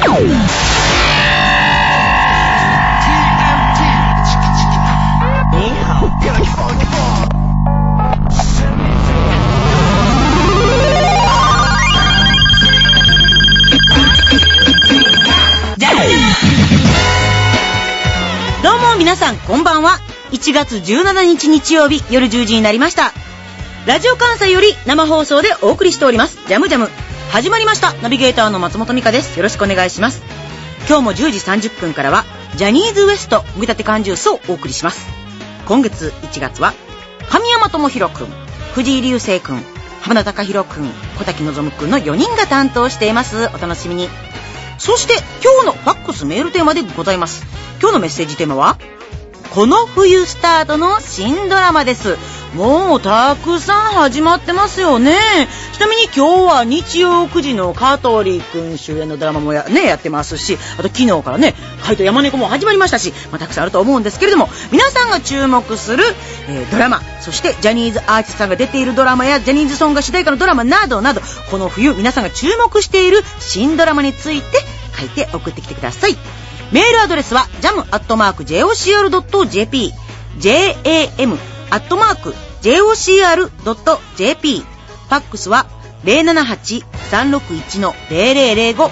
どうも皆さんこんばんは。1月17日日曜日夜10時になりました。ラジオ関西より生放送でお送りしておりますジャムジャム始まりました。ナビゲーターの松本美香です。よろしくお願いします。今日も10時30分からはジャニーズ WEST 組み立て缶ジュースをお送りします。今月1月は神山智博くん、藤井流星くん、浜田貴弘くん、小滝望くんの4人が担当しています。お楽しみに。そして今日のファックスメールテーマでございます。今日のメッセージテーマはこの冬スタートの新ドラマです。もうたくさん始まってますよね。ちなみに今日は日曜9時の香取くん主演のドラマもやってますし、あと昨日からね怪盗山猫も始まりましたし、たくさんあると思うんですけれども、皆さんが注目する、ドラマ、そしてジャニーズアーティストさんが出ているドラマやジャニーズソングが主題歌のドラマなどなど、この冬皆さんが注目している新ドラマについて書いて送ってきてください。メールアドレスは jam@jocr.jp jam@jocr.jp、 ファックスは 078-361-0005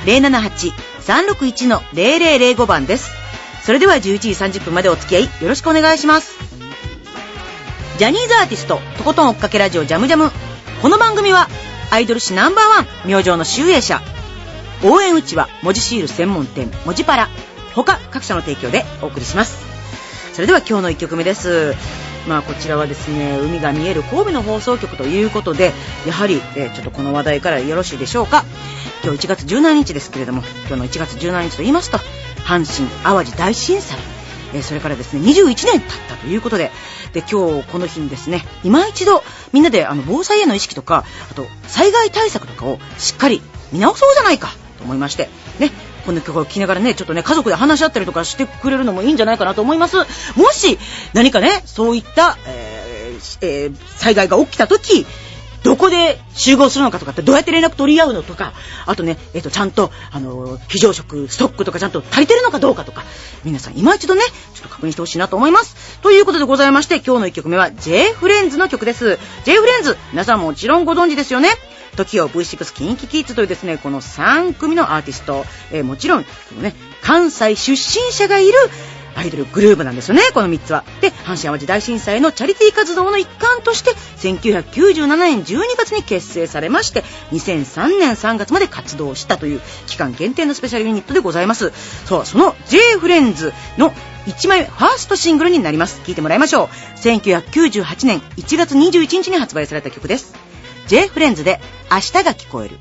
078-361-0005 番です。それでは11時30分までお付き合いよろしくお願いします。ジャニーズアーティストとことん追っかけラジオジャムジャム。この番組はアイドル誌ナンバーワン明星の集英社、応援うちは文字シール専門店文字パラ他各社の提供でお送りします。それでは今日の1曲目です。こちらはですね、海が見える神戸の放送局ということで、やはり、ちょっとこの話題からよろしいでしょうか。今日1月17日ですけれども、今日の1月17日と言いますと阪神淡路大震災、それからですね21年経ったということで、今日この日にですね、今一度みんなで防災への意識とか、あと災害対策とかをしっかり見直そうじゃないかと思いましてね、この曲を聴きながらね、ちょっとね家族で話し合ったりとかしてくれるのもいいんじゃないかなと思います。もし何かねそういった、災害が起きた時どこで集合するのかとかって、どうやって連絡取り合うのとか、あとね、ちゃんと非常食ストックとかちゃんと足りてるのかどうかとか、皆さん今一度ねちょっと確認してほしいなと思います。ということでございまして、今日の1曲目は J フレンズの曲です。 J フレンズ、皆さんもちろんご存知ですよね。TOKIO、V6、キンキキッズというですね、この3組のアーティスト、もちろんこの、ね、関西出身者がいるアイドルグループなんですよね、この3つは。で、阪神淡路大震災のチャリティー活動の一環として1997年12月に結成されまして、2003年3月まで活動したという期間限定のスペシャルユニットでございます。そう、その J フレンズの1枚目ファーストシングルになります。聴いてもらいましょう。1998年1月21日に発売された曲です。J フレンズで明日が聞こえる。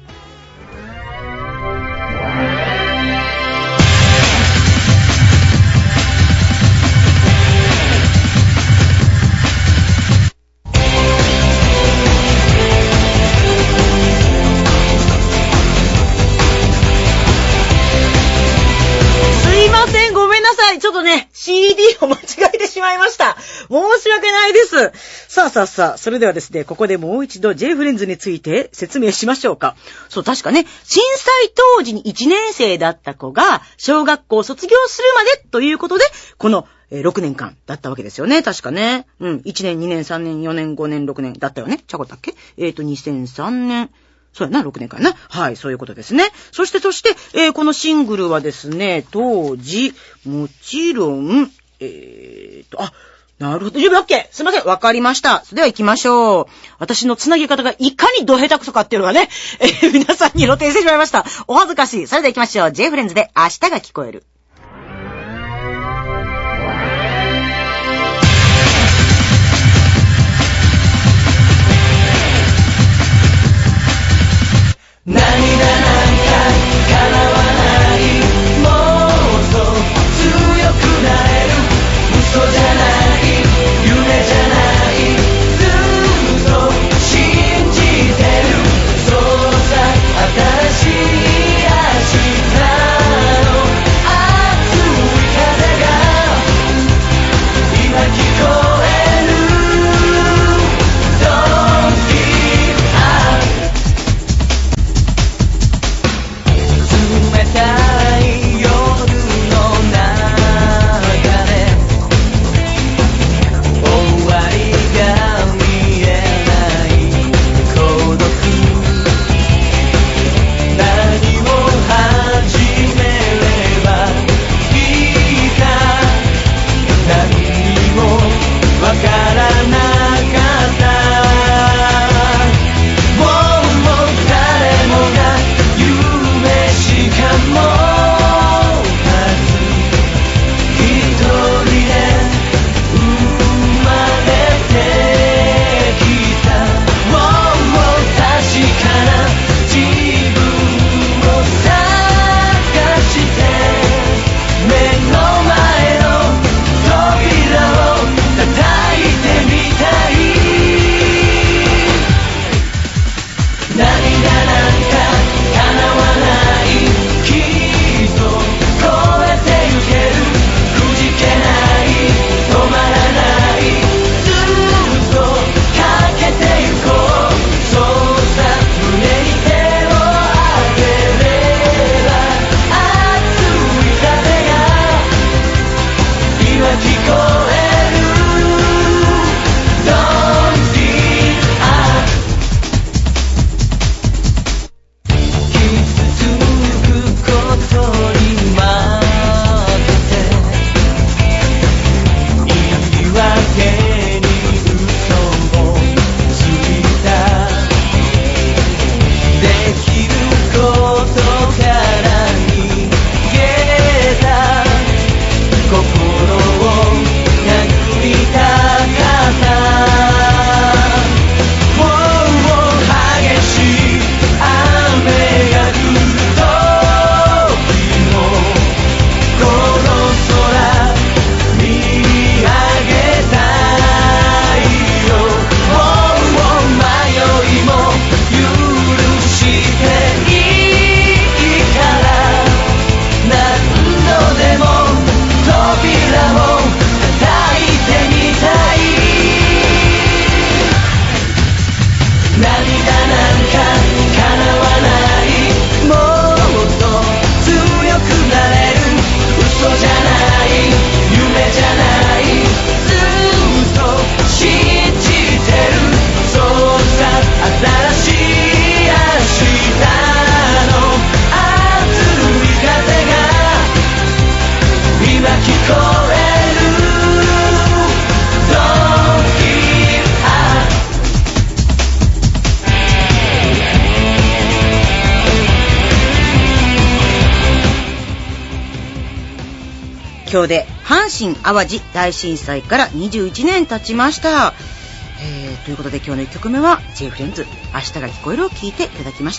ごめんなさい。ちょっとね、CD を間違えてしまいました。申し訳ないです。さあ、それではですね、ここでもう一度 J フレンズについて説明しましょうか。そう、確かね、震災当時に1年生だった子が小学校を卒業するまでということで、この6年間だったわけですよね、確かね。1年、2年、3年、4年、5年、6年だったよね。ちゃこだっけ？2003年。そうやな、6年間な。はい、そういうことですね。そして、このシングルはですね、当時、もちろん、なるほど。準備 OK。すいません。わかりました。それでは行きましょう。私のつなぎ方がいかにド下手くそかっていうのがね、皆さんに露呈してしまいました。お恥ずかしい。それでは行きましょう。J フレンズで明日が聞こえる。 涙なんか叶わない、もっと強くなれる、嘘じゃない夢じゃない、ずっと信じてる、そうさ新しい明日の熱い風が今聞こえる。 Don't give up。 今日で阪神淡路大震災から21年経ちました。ということで今日の1曲目は J フレンズ明日が聞こえるを聴いていただきました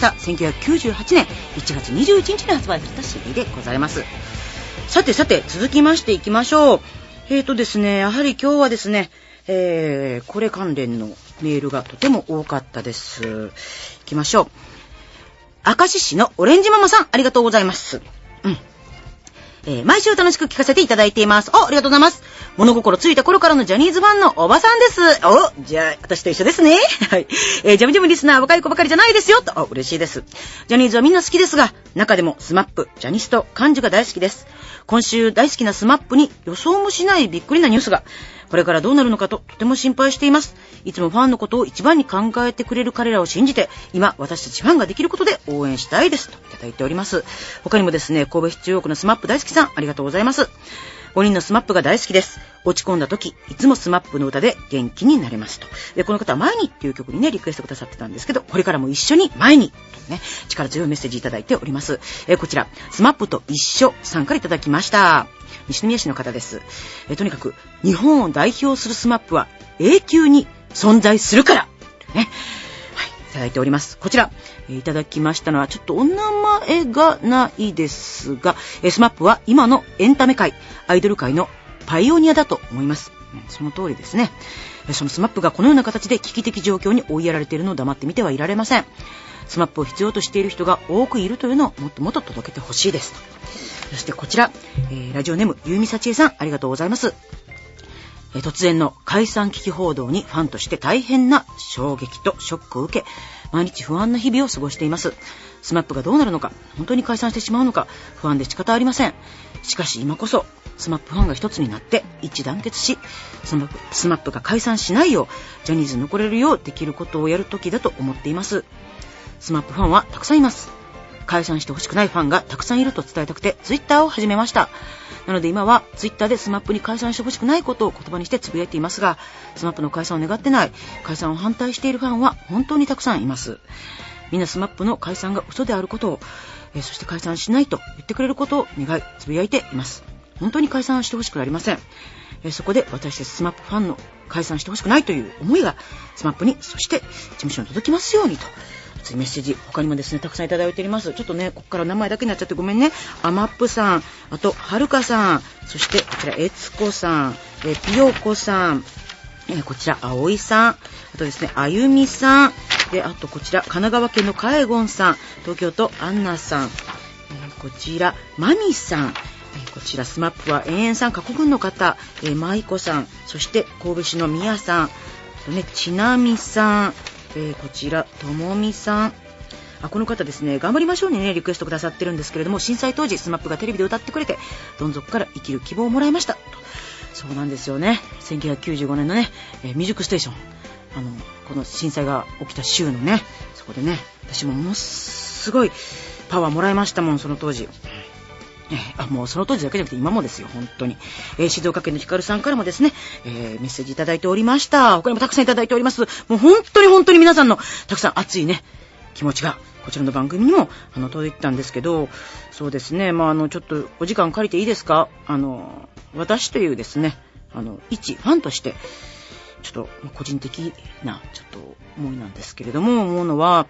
。1998年1月21日に発売された CD でございます。さて続きましていきましょう。ですね、やはり今日はですね、これ関連のメールがとても多かったです。行きましょう。明石市のオレンジママさん、ありがとうございます。毎週楽しく聞かせていただいています。ありがとうございます。物心ついた頃からのジャニーズファンのおばさんです。じゃあ、私と一緒ですね。はい。ジャムジャムリスナー若い子ばかりじゃないですよ。と、嬉しいです。ジャニーズはみんな好きですが、中でもスマップ、ジャニスト、幹事が大好きです。今週大好きなスマップに予想もしないびっくりなニュースが、これからどうなるのかとても心配しています。いつもファンのことを一番に考えてくれる彼らを信じて、今私たちファンができることで応援したいです。といただいております。他にもですね、神戸市中央区のスマップ大好きさん、ありがとうございます。5人のスマップが大好きです。落ち込んだ時、いつもスマップの歌で元気になれますと。で、この方は前にっていう曲にね、リクエストくださってたんですけど、これからも一緒に前に、とね、力強いメッセージいただいております。こちら、スマップと一緒さんからいただきました。西宮市の方です。とにかく、日本を代表するスマップは永久に存在するから、ね。はい、いただいております。こちら、いただきましたのは、ちょっとお名前がないですが、スマップは今のエンタメ界、アイドル界のパイオニアだと思います。その通りですね。そのスマップがこのような形で危機的状況に追いやられているのを黙って見てはいられません。スマップを必要としている人が多くいるというのをもっともっと届けてほしいです。そしてこちら、ラジオネームゆうみさちえさん、ありがとうございます。突然の解散危機報道にファンとして大変な衝撃とショックを受け、毎日不安な日々を過ごしています。スマップがどうなるのか、本当に解散してしまうのか、不安で仕方ありません。しかし今こそスマップファンが一つになって一致団結し、スマップが解散しないよう、ジャニーズに残れるようできることをやる時だと思っています。スマップファンはたくさんいます。解散してほしくないファンがたくさんいると伝えたくてツイッターを始めました。なので今はツイッターでスマップに解散してほしくないことを言葉にしてつぶやいていますが、スマップの解散を願ってない、解散を反対しているファンは本当にたくさんいます。みんなスマップの解散が嘘であることを、そして解散しないと言ってくれることを願いつぶやいています。本当に解散してほしくありません。そこで私たちスマップファンの解散してほしくないという思いがスマップに、そして事務所に届きますようにと、熱いメッセージ他にもですねたくさんいただいております。ちょっとねここから名前だけになっちゃってごめんね。アマップさん、あとはるかさん、そしてこちらえつこさん、ぴよこさん、こちらあおいさん、あとですねあゆみさんで、あとこちら神奈川県のかえごんさん、東京都アンナさん、こちらまみさん、こちらスマップは延々さん過去群の方、まいこさん、そして神戸市のみやさん、ちなみさん、こちらともみさん、この方ですね、頑張りましょうにねリクエストくださってるんですけれども、震災当時スマップがテレビで歌ってくれてどん底から生きる希望をもらいましたと。そうなんですよね。1995年のね、ミュージックステーション、この震災が起きた週のね、そこでね私もものすごいパワーもらいましたもん、その当時。もうその当時だけじゃなくて今もですよ、本当に。静岡県のひかるさんからもですね、メッセージいただいておりました。他にもたくさんいただいております。もう本当に皆さんのたくさん熱いね気持ちがこちらの番組にも届いてたんですけど、そうですね、ちょっとお時間借りていいですか。私というですね一ファンとしてちょっと個人的なちょっと思いなんですけれども、思うのは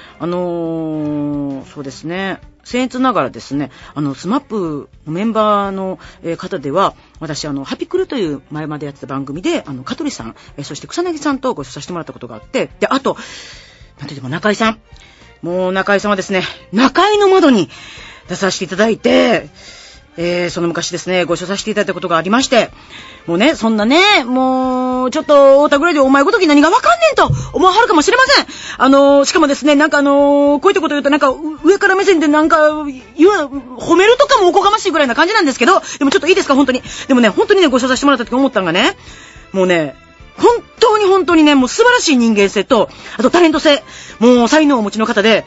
そうですね、僭越ながらですね、スマップのメンバーの方では、私ハピクルという前までやってた番組で香取さん、そして草薙さんとご一緒させてもらったことがあって、であとなんといっても中井さん、もう中井さんはですね中井の窓に出させていただいて、その昔ですねご一緒させていただいたことがありまして、もうねそんなねもうちょっと太田ぐらいでお前ごとき何がわかんねんと思わはるかもしれません。しかもですねなんかこういったこと言うとなんか上から目線でなんか褒めるとかもおこがましいぐらいな感じなんですけど、でもちょっといいですか本当に。でもね本当にねご一緒させてもらった時思ったのがね、もうね本当にねもう素晴らしい人間性と、あとタレント性、もう才能をお持ちの方で、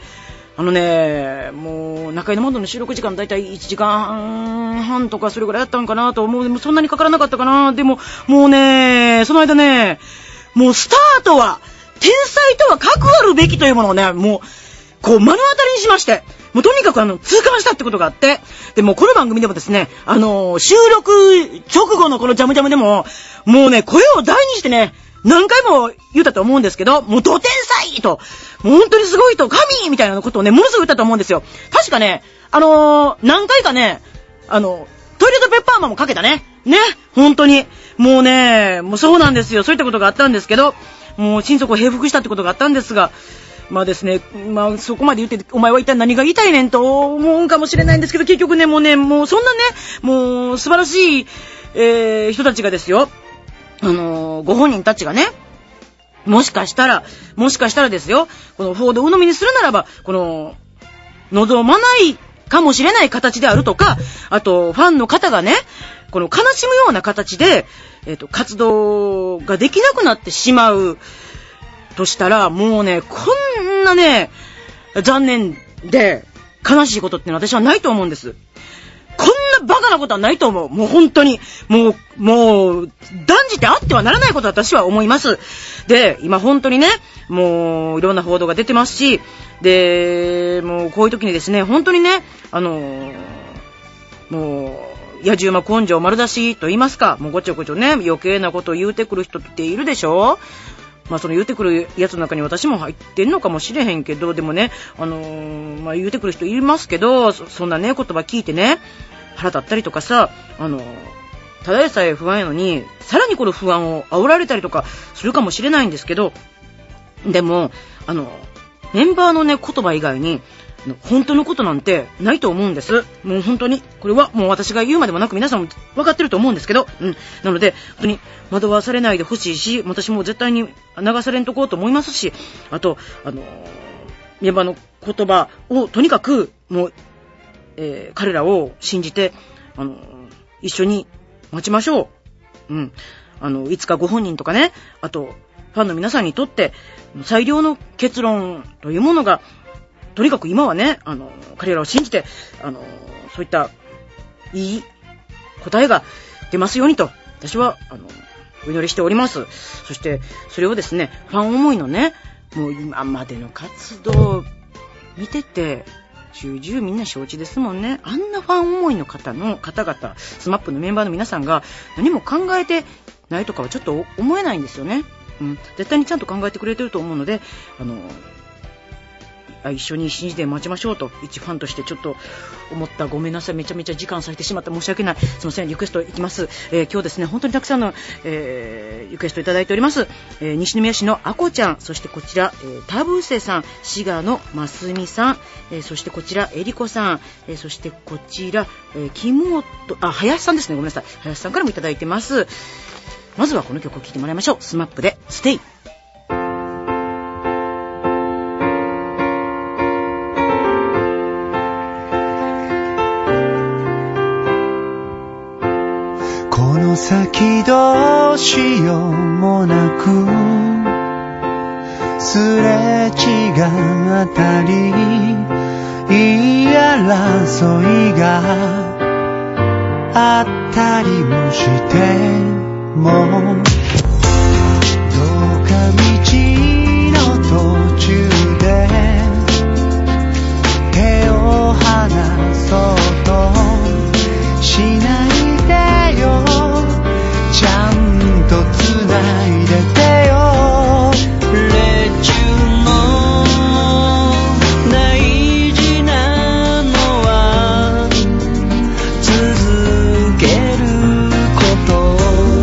もう中井の窓の収録時間だいたい1時間半とかそれぐらいやったんかなと思う。でもそんなにかからなかったかな。でももうねその間ね、もうスタートは天才とは格あるべきというものをねもうこう目の当たりにしまして、 もうとにかく痛感したってことがあって、でもこの番組でもですね、収録直後のこのジャムジャムでも、もうね、声を大にしてね、何回も言ったと思うんですけど、もうド天才と、もう本当にすごいと、神みたいなことをね、ものすごい言ったと思うんですよ。確かね、何回かね、トイレットペッパーマンもかけたね。ね、本当に。もうね、もうそうなんですよ。そういったことがあったんですけど、もう心底平服したってことがあったんですが、まあですね、まあそこまで言って、お前は一体何が言いたいねんと思うかもしれないんですけど、結局ね、もうそんなね、もう素晴らしい、人たちがですよ、ご本人たちがね、もしかしたらですよ、この報道を鵜呑みにするならば、この、望まないかもしれない形であるとか、あと、ファンの方がね、この悲しむような形で、活動ができなくなってしまうとしたら、もうね、こんなね、残念で悲しいことってのは私はないと思うんです。こんなバカなことはないと思う。もう本当に。もう、断じてあってはならないことだと私は思います。で、今本当にね、もういろんな報道が出てますし、で、もうこういう時にですね、本当にね、もう、野じ馬根性丸出しと言いますか、もうごちょごちょね、余計なことを言うてくる人っているでしょ？まあその言うてくるやつの中に私も入ってんのかもしれへんけど、でもね、まあ言うてくる人いますけど、そんなね、言葉聞いてね、腹立ったりとかさ、ただでさえ不安やのに、さらにこの不安を煽られたりとかするかもしれないんですけど、でも、メンバーのね、言葉以外に、本当のことなんてないと思うんです。もう本当に、これはもう私が言うまでもなく皆さんも分かってると思うんですけど、なので、本当に惑わされないでほしいし、私も絶対に流されんとこうと思いますし、あと、メンバーの言葉をとにかく、もう、彼らを信じて、一緒に待ちましょう。いつかご本人とかね、あと、ファンの皆さんにとって、最良の結論というものが、とにかく今はね、彼らを信じて、そういったいい答えが出ますようにと、私は、お祈りしております。そして、それをですね、ファン思いのね、もう今までの活動を見てて、重々みんな承知ですもんね。あんなファン思いの方々、スマップのメンバーの皆さんが何も考えてないとかはちょっと思えないんですよね。絶対にちゃんと考えてくれてると思うので、一緒に信じて待ちましょうと、一ファンとしてちょっと思った。ごめんなさい、めちゃめちゃ時間割いてしまった申し訳ない。すいません、リクエストいきます。今日ですね、本当にたくさんの、リクエストいただいております。西宮市のあこちゃん、そしてこちら、田臥さん、滋賀のますみさん、そしてこちらえりこさん、そしてこちら、林さんですね、ごめんなさい、林さんからもいただいてます。まずはこの曲を聴いてもらいましょう。スマップでステイ。 この先どうしようもなくすれ違ったり言い争いがあったりもしてもどうか道の途中で手を離そうとしないでよ、ちゃんとつないでてよ。レジュの大事なのは続けること、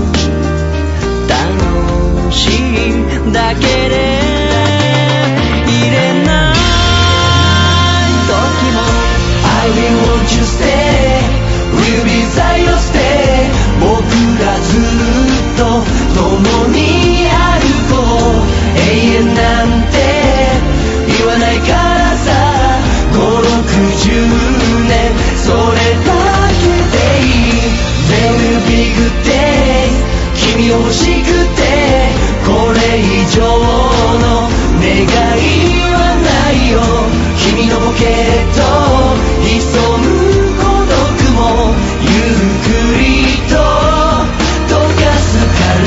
楽しいだけで入れない時も I will want you stay We'll be by your stay 僕らずっと共に歩こう、永遠なんて言わないからさ、5、60年それだけでいい。 There will be good day 君を欲しくてこれ以上の願いはないよ。君のポケット潜む孤独もゆっくりと溶かすから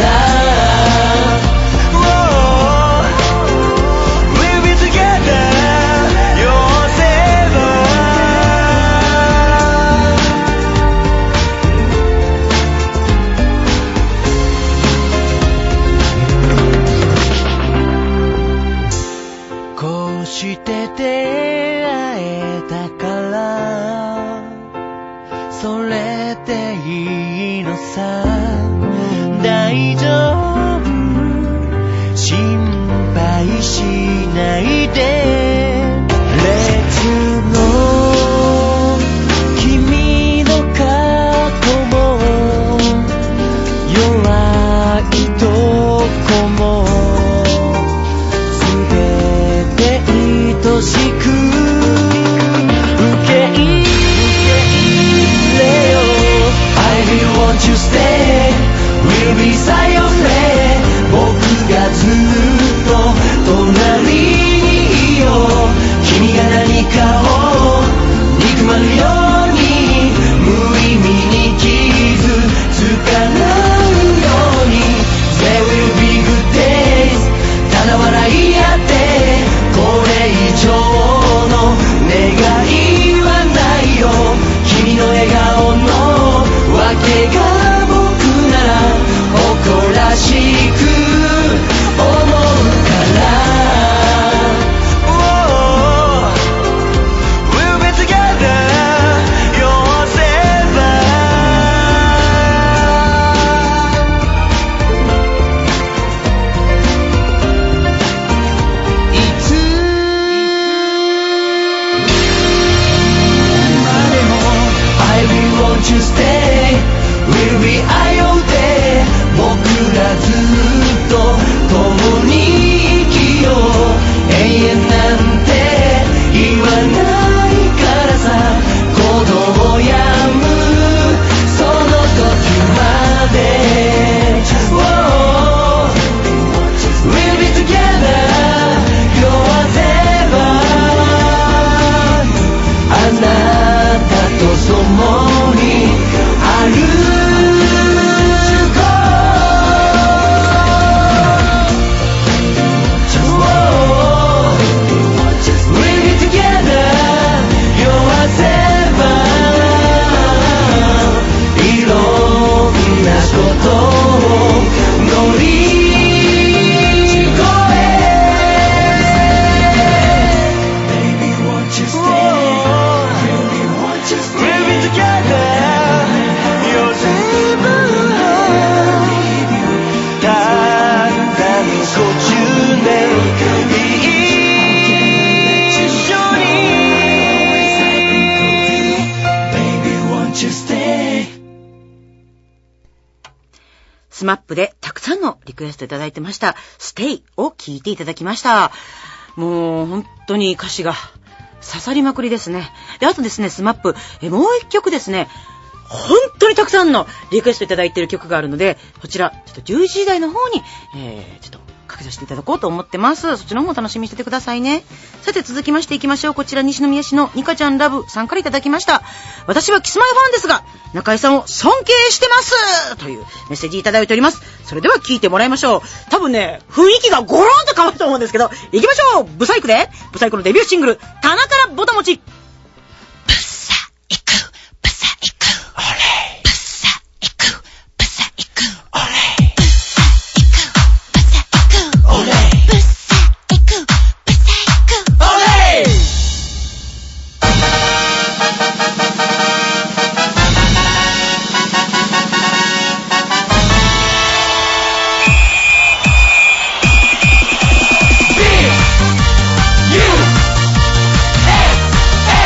、We'll be together, you're saver いのさ大丈夫心配しないで列の君の過去も弱いとこも全て愛しく受け入れよ I will want you stay We'll be beside your friend 僕がずっと隣にいよう君が何かを憎まぬように無意味に傷つかないように There will be good days ただ笑い合ってこれ以上の願いはないよ君の笑顔のわけが僕なら誇らしく思うからYou stay, we'll be 愛をで僕らずっと共に生きよう永遠なんて言わないからさ鼓動をやむその時まで、oh, We'll be together, whatever あなたと共に歩こう We'll be together You're whatever いろんなことを乗り越え Baby won't you stay Really want you stay We'll be together スマップでたくさんのリクエストいただいてました。ステイを聴いていただきました。もう本当に歌詞が刺さりまくりですね。で、あとですね、スマップ、もう一曲ですね、本当にたくさんのリクエストいただいている曲があるので、こちら、ちょっと11時台の方に、ちょっとかけさせていただこうと思ってます。そっちの方も楽しみにしててくださいね。さて続きましていきましょう。こちら西宮市のニカちゃんラブさんからいただきました。私はキスマイファンですが、中井さんを尊敬してますというメッセージいただいております。それでは聞いてもらいましょう。多分ね、雰囲気がゴロンと変わると思うんですけど、行きましょう。ブサイクで、ブサイクのデビューシングル、棚からぼたもち。ブサイク、ブサイク、オレイ。ブサイク、ブサイク、オレイ。ブサイク、ブサイク、オレイ。ブサイク、ブサイク、オレイ。 B-U-S-A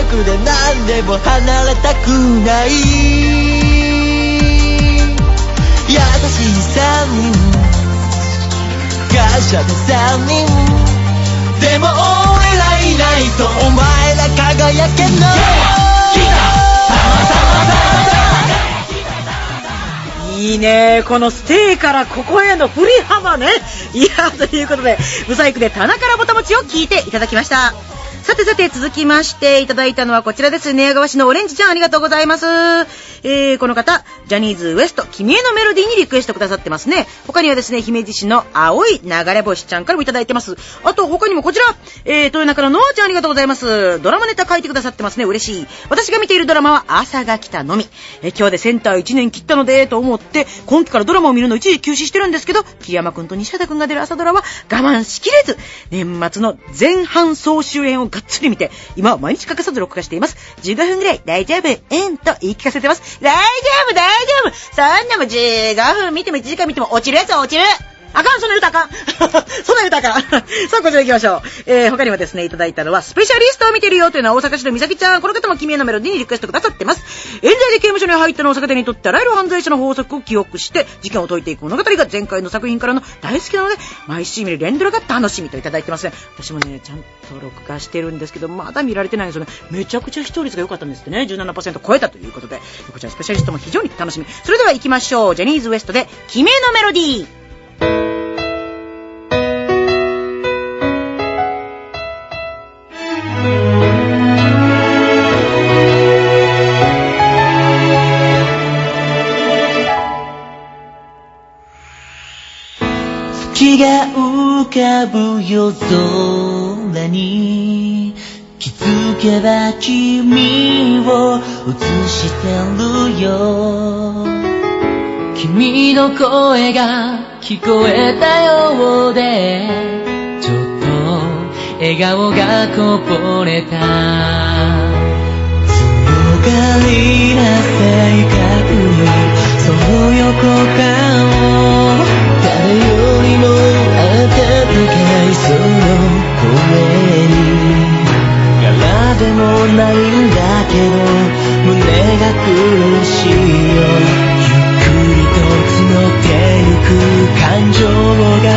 くで何でも離れたくない優しい3人感謝の3人でも俺らいないとお前ら輝けないいいね、このステイからここへの振り幅ね。いや、ということでブサイクで棚からぼたもちを聞いていただきました。さて続きましていただいたのはこちらです。寝屋川市のオレンジちゃん、ありがとうございます。この方、ジャニーズ WEST 君へのメロディーにリクエストくださってますね。他にはですね、姫路市の青い流れ星ちゃんからもいただいてます。あと他にもこちら、豊中のノアちゃん、ありがとうございます。ドラマネタ書いてくださってますね。嬉しい。私が見ているドラマは朝が来たのみ。今日でセンター1年切ったのでと思って今期からドラマを見るの一時休止してるんですけど、桐山くんと西畑くんが出る朝ドラは我慢しきれず年末の前半総集編をがっつり見て、今は毎日欠かさず録画しています。15分ぐらい大丈夫と言い聞かせてます。大丈夫そんなもん15分見ても1時間見ても落ちるやつは落ちる。あかん、そんな歌あかんそんな歌あかんさあ、こちら行きましょう。他にもですね、いただいたのはスペシャリストを見てるよというのは大阪市の美咲ちゃん。この方も君へのメロディーにリクエストくださってます。冤罪で刑務所に入ったのを逆手にとってあらゆる犯罪者の法則を記憶して事件を解いていく物語が前回の作品からの大好きなので毎週見る連ドラが楽しみといただいてますね。私もね、ちゃんと録画してるんですけどまだ見られてないんですよね。めちゃくちゃ視聴率が良かったんですってね。 17% 超えたということで、こちらスペシャリストも非常に楽しみ。それでは行きましょう。ジャニーズ WEST で君へのメロディー。 月が浮かぶ夜空に気づけば君を映してるよ。君の声が聞こえたようでちょっと笑顔がこぼれた。強がりな性格にその横顔誰よりも温かいその声に柄でもないんだけど胸が苦しいよ。ゆっくりと募ってゆく感情が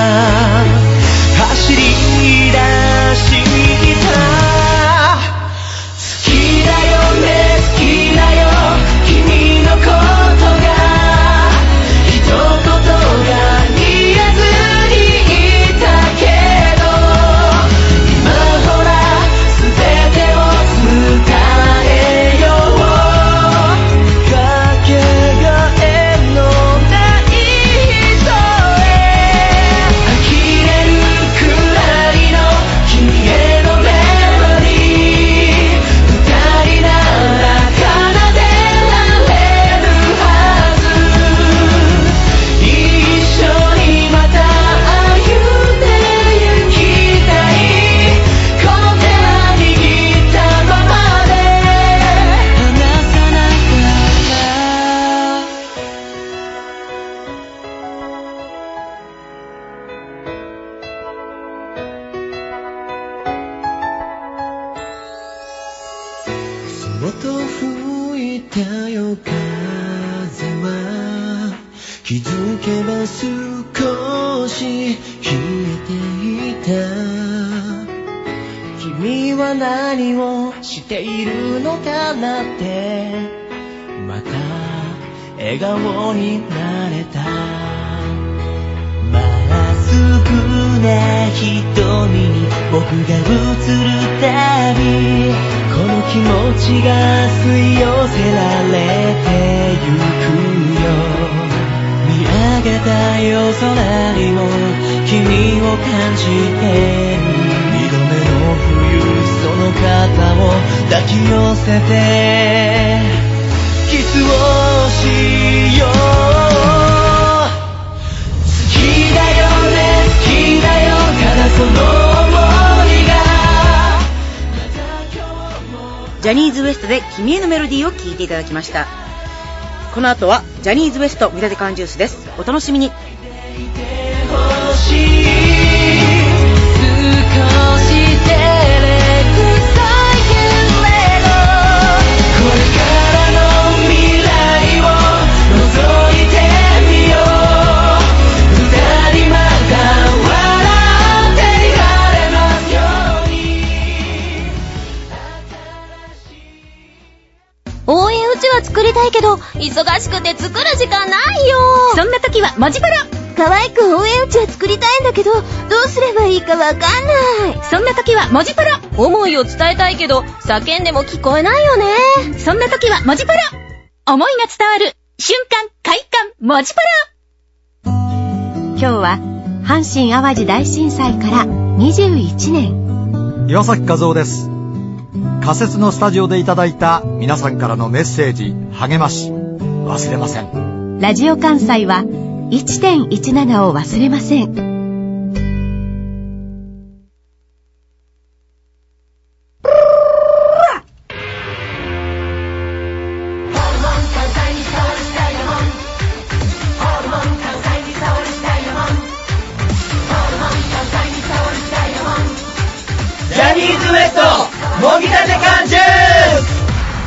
走り出してきた。好きだよね好きだよ君のことが一言が言えずにいたけど今ほら全てを伝えよう。かけがえのない人へ呆れるくらいの君へのメロディー。二人なら奏でられるはず。一緒にまた歩んで行きたい。この手は握ったままで離さなかった。そっと吹いたよ風は気づけば少し冷えていた。君は何をしているのかなってまた笑顔になれた。まっすぐな瞳に僕が映るたびこの気持ちが吸い寄せられてゆくよ。見上げた夜空にも君を感じてる。二度目の冬その肩を抱き寄せてキスをしよう。好きだよね好きだよただその想いがまた今日も。 ジャニーズ WEST で君へのメロディーを聴いていただきました。この後はジャニーズ WEST 見立て缶ジュースです。お楽しみに。 少し照れくさいけれ応援うちわ作りたいけど忙しくて作る時間ないよ。 そんな時は文字プロ。 可愛く応援うちわ作りたいんだけどどうすればいいかわかんない。 そんな時は文字プロ。 思いを伝えたいけど叫んでも聞こえないよね。 そんな時は文字プロ。思いが伝わる瞬間快感文字プロ。 今日は阪神淡路大震災から21年。 岩崎和夫です。仮設のスタジオでいただいた皆さんからのメッセージ、励まし忘れません。 ラジオ関西は 1.17 を忘れません。 ジャニーズ WEST もぎたて缶ジュース。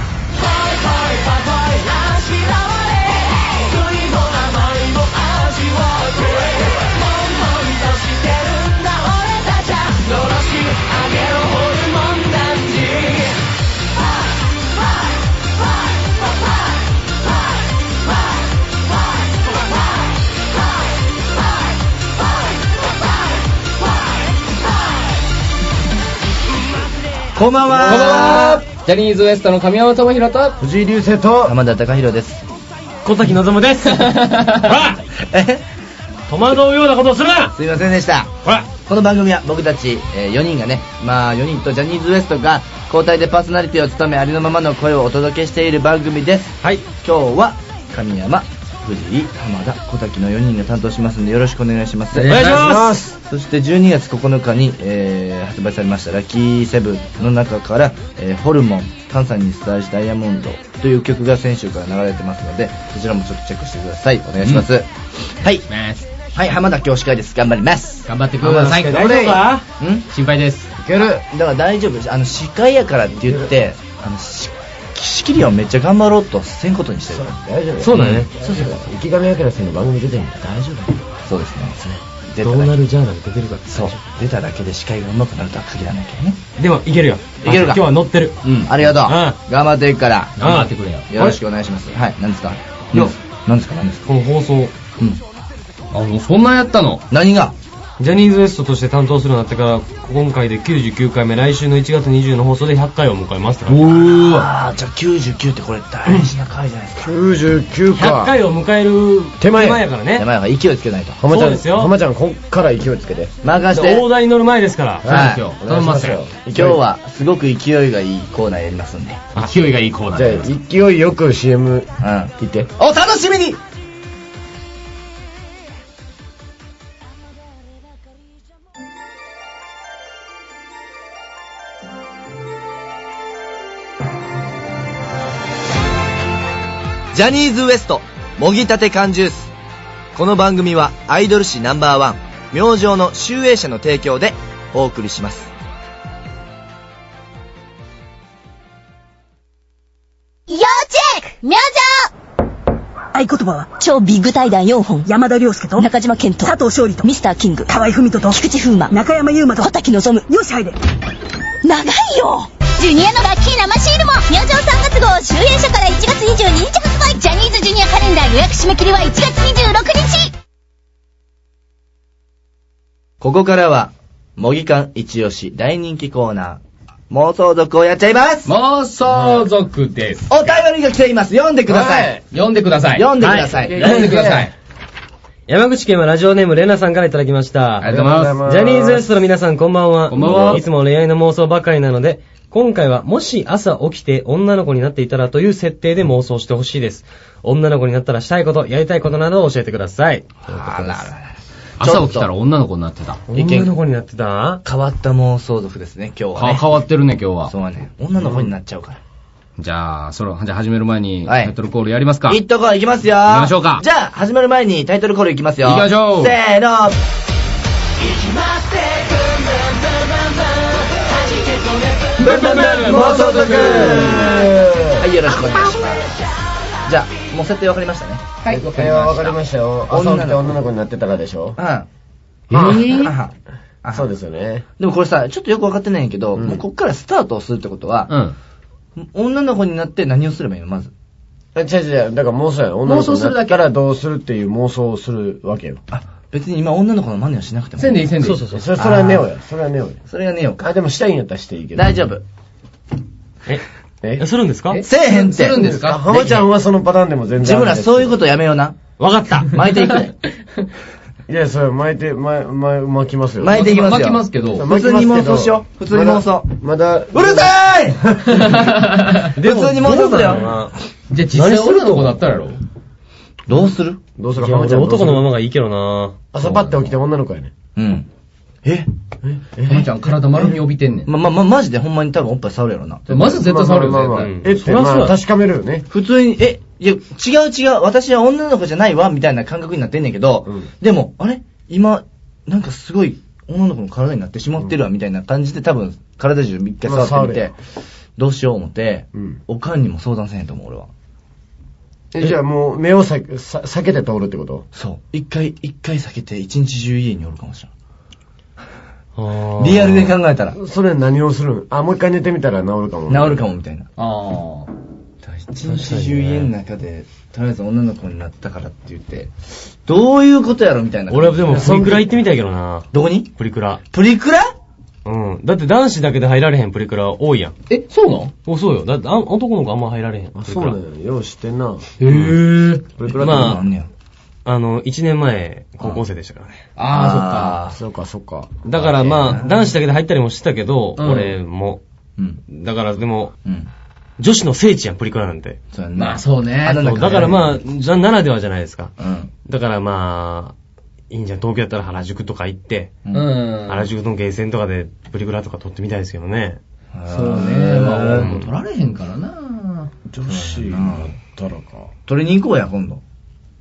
こんばんは。 こんばんは。ジャニーズ WEST の神山智弘と藤井流星と浜田貴弘です。 小崎望ですほら戸惑うようなことをするな。 すいませんでした。 ほらこの番組は僕たち、4人がね、4人とジャニーズ WEST が交代でパーソナリティを務めありのままの声をお届けしている番組です。 はい。 今日は神山、藤井、浜田、小崎の4人が担当しますのでよろしくお願いします。 お願いします。 そして12月9日に、発売されましたラッキーセブンの中から、ホルモン、炭酸にスタージダイヤモンドという曲が先週から流れてますのでそちらもちょっとチェックしてください。お願いします。はい。はい、浜田今日司会です。頑張ります。 頑張ってください。 大丈夫か？ 心配です。 いける。だから大丈夫。司会やからって言って仕切りはめっちゃ頑張ろうとせんことにしてる。 大丈夫。 そうだね。 そうそう。池上彰さんの番組出てるんだ。大丈夫。 そうですね。 どうなるジャーナル出てるかって。 そう。出ただけで司会が上手くなるとは限らないけどね。 でもいけるよ。 いけるか。 今日は乗ってる。 ありがとう。頑張っていくから頑張ってくれよ。 よろしくお願いします。はい。何ですか？何ですか？ この放送。 もうそんなやったの？ 何が？ ジャニーズ WEST として担当するようになってから今回で99回目、来週の1月20の放送で100回を迎えますから。 じゃあ99ってこれ大事な回じゃないですか。 99か。 100回を迎える手前やからね。 手前は勢いつけないと。 そうですよ。 浜ちゃんこっから勢いつけて任して。 大台に乗る前ですから。 はい。 頼みますよ。 今日はすごく勢いがいいコーナーやりますんで。 勢いがいいコーナー。 じゃあ勢いよく CM 聞いて。 お楽しみに。ジャニーズ WEST もぎたて缶ジュース。この番組はアイドル誌No.1明星の集英社の提供でお送りします。 要チェック明星。 合言葉は超ビッグ対談4本。 山田涼介と中島健人、 佐藤勝利とミスターキング、 河合文人と菊池風磨、 中山優馬と小滝望む。 よし入れ。 長いよ。ジュニアのラッキー生シールも明星3月号集英社から1月22日発売。ジャニーズジュニアカレンダー予約締め切りは1月26日。 ここからは模擬館一押し大人気コーナー妄想族をやっちゃいます。 妄想族です。 お便りが来ています。読んでください。 読んでください。 読んでください。 読んでください。 山口県はラジオネームレナさんからいただきました。 ありがとうございます。 ジャニーズ WEST の皆さんこんばんは。 こんばんは。 いつも恋愛の妄想ばかりなので今回はもし朝起きて女の子になっていたらという設定で妄想してほしいです。女の子になったらしたいこと、やりたいことなどを教えてください。 朝起きたら女の子になってた。 女の子になってた？ 変わった妄想族ですね、今日はね。 変わってるね、今日は。 そうね。女の子になっちゃうから。 じゃあ始める前にタイトルコールやりますか。 いっとこう、いきますよ。 行きましょうか。 じゃあ、始める前にタイトルコールいきますよ。 行きましょう。 せーの。ブンブンブン妄想族。はい、よろしくお願いします。じゃあ、もう設定わかりましたね。 はい。わかりましたよ。朝起きて女の子になってたらでしょ。 うん。 そうですよね。 でもこれさ、ちょっとよくわかってないんやけど、もうこっからスタートをするってことは、 女の子になって何をすればいいのまず。 違う、だから妄想や。女の子になったらどうするっていう妄想をするわけよ。 別に今女の子の真似はしなくても。 せんでいい。 そう。それはネオや。それがネオか。でもしたいんやったらしていいけど。 大丈夫。 するんですか？ せえへんって。 するんですか？ 浜ちゃんはそのパターンでも全然。 自分らそういうことやめような。 わかった。 巻いていくね。 いや、それ巻きますよ。 巻いていきますよ。 巻きますけど。 普通に妄想しよう。普通に妄想。 まだ。 うるさい普通に妄想するよ。 じゃあ実際女の子だったらやろ？ どうする浜ちゃん。 男のままがいいけどな。 朝パッて起きて女の子やね。 うん。 浜ちゃん体丸み帯びてんねん。 マジでほんまに多分おっぱい触るやろな。 まず絶対触るよ、絶対。 確かめるよね。 普通に、いや、違う、私は女の子じゃないわ、みたいな感覚になってんねんけど、でも、あれ今、なんかすごい女の子の体になってしまってるわ、みたいな感じで多分、体中一回触ってみて、どうしよう思って、おかんにも相談せへんと思う、俺は。 じゃあもう、目を避けて通るってこと？ そう。一回避けて、一日中家におるかもしれない。リアルで考えたら。 それ何をするん？もう一回寝てみたら治るかも。 治るかもみたいな。一日中家の中で、とりあえず女の子になったからって言って、どういうことやろみたいな。 俺はでもプリクラ行ってみたいけどな。 どこに？ プリクラ。 プリクラ？ うん。だって男子だけで入られへんプリクラ多いやん。 そうなん？ そうよ。だって男の子あんま入られへん。 そうだよ。よう知ってんな。 へぇプリクラって何ねや。 1年前、高校生でしたからね。 そっか。 だから男子だけで入ったりもしてたけど、俺も。だからでも、女子の聖地やん、プリクラなんて。 そうね。 だからならではじゃないですか。だからいいんじゃん。東京やったら原宿とか行って、原宿のゲーセンとかでプリクラとか撮ってみたいですけどね。 そうね。撮られへんからな。 女子になったらか。 撮りに行こうや、今度。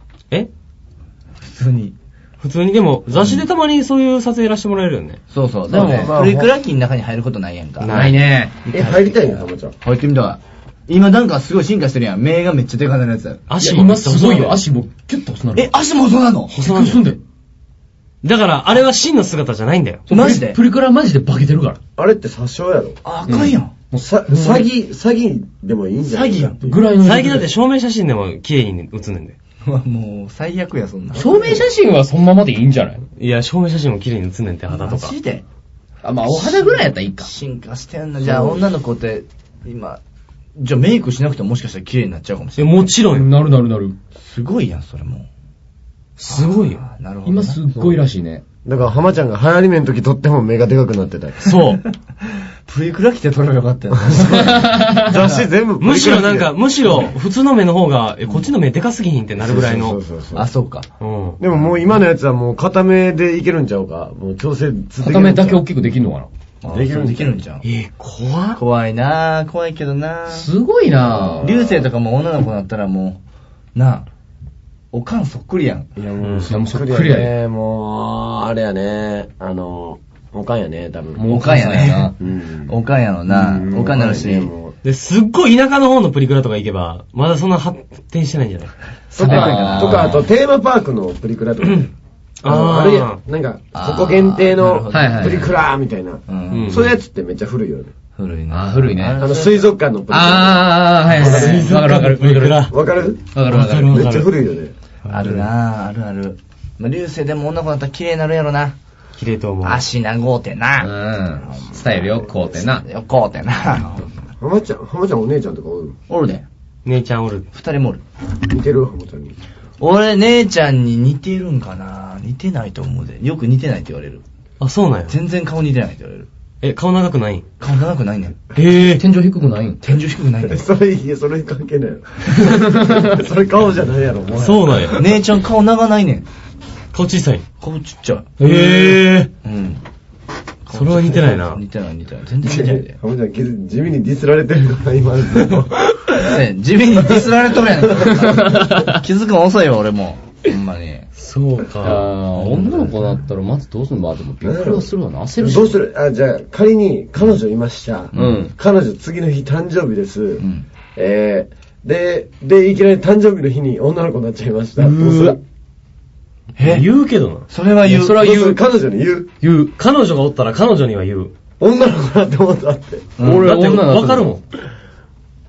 普通にでも、雑誌でたまにそういう撮影やらせてもらえるよね。 そう。でも、プリクラ機の中に入ることないやんか。 ないね。 入りたいね、浜ちゃん。 入ってみたい。今なんかすごい進化してるやん。目がめっちゃでかくなるやつ。 足も今すごいよ。足もキュッと細なる。 足も細なの？ 細なる。だから、あれは真の姿じゃないんだよ。 マジで？ プリクラマジで化けてるから。 あれって殺傷やろ？ あかんやん。 詐欺でもいいんじゃない？ 詐欺やん。 ぐらいの。 最近だって証明写真でも綺麗に写んねんで。 もう、最悪や、そんな。 証明写真はそのままでいいんじゃない？ いや、証明写真も綺麗に写んねんって、肌とか。 マジで？ お肌ぐらいやったらいいか。 進化してんな。じゃあ、女の子って、今、じゃあメイクしなくてももしかしたら綺麗になっちゃうかもしれない。 もちろん。 なる。 すごいやん、それも。 すごいよ。 なるほど。 今すっごいらしいね。 だから浜ちゃんが流行り目の時撮っても目がでかくなってたよ。 そう。 プリクラ着て撮ればよかったよ。 雑誌全部むしろ普通の目の方が、こっちの目でかすぎひんってなるぐらいの。 そうか。 でももう今のやつはもう片目でいけるんちゃうか？もう調整できる。 片目だけ大きくできるのかな？できるんじゃん。怖いなぁ。怖いけどなぁ。 すごいなぁ。 流星とかも女の子だったらもう、おかんそっくりやん。 いやもうそっくりやね。もう、あれやね。おかんやね、多分。 もうおかんやねな。おかんやろな。おかんなるし。 で、すっごい田舎の方のプリクラとか行けば、まだそんな発展してないんじゃない？ とか、あとテーマパークのプリクラとか。あれやん。なんか、ここ限定のプリクラみたいな。そういうやつってめっちゃ古いよね。 古いな。 古いね。 水族館のプリクラ。 はい。わかる。 プリクラ。わかる？めっちゃ古いよね。 あるなぁ、ある。流星でも女の子だったら綺麗になるやろな。 綺麗と思う。 足長うてな。 スタイルよ、こうてな。 浜ちゃんお姉ちゃんとかおる？ おるで。 姉ちゃんおる。 二人もおる。 似てる？浜ちゃんに。 俺、姉ちゃんに似てるんかな？似てないと思うで。よく似てないって言われる。 あ、そうなんや。 全然顔似てないって言われる。 顔長くない？ 顔長くないねん。 天井低くないん？ 天井低くないねん。 それ関係ないよ。それ顔じゃないやろ、 そうなんや。 姉ちゃん顔長ないねん。 顔小さい？ 顔ちっちゃい。 それは似てないな。 似てない。全然似てないで。 浜ちゃん地味にディスられてるから、今。 地味にディスられとるやん。気づくの遅いよ、俺も。ほんまに。 そうか。 女の子だったらまずどうするの？でもびっくりはするわな。焦るし。 どうする？じゃあ、仮に彼女いました。彼女次の日誕生日です。で、いきなり誕生日の日に女の子になっちゃいました。どうする？ 言うけどな。 それは言う。 それは言う。彼女に言う。 彼女がおったら彼女には言う。 女の子だって思ったって。 俺は女の子。わかるもん。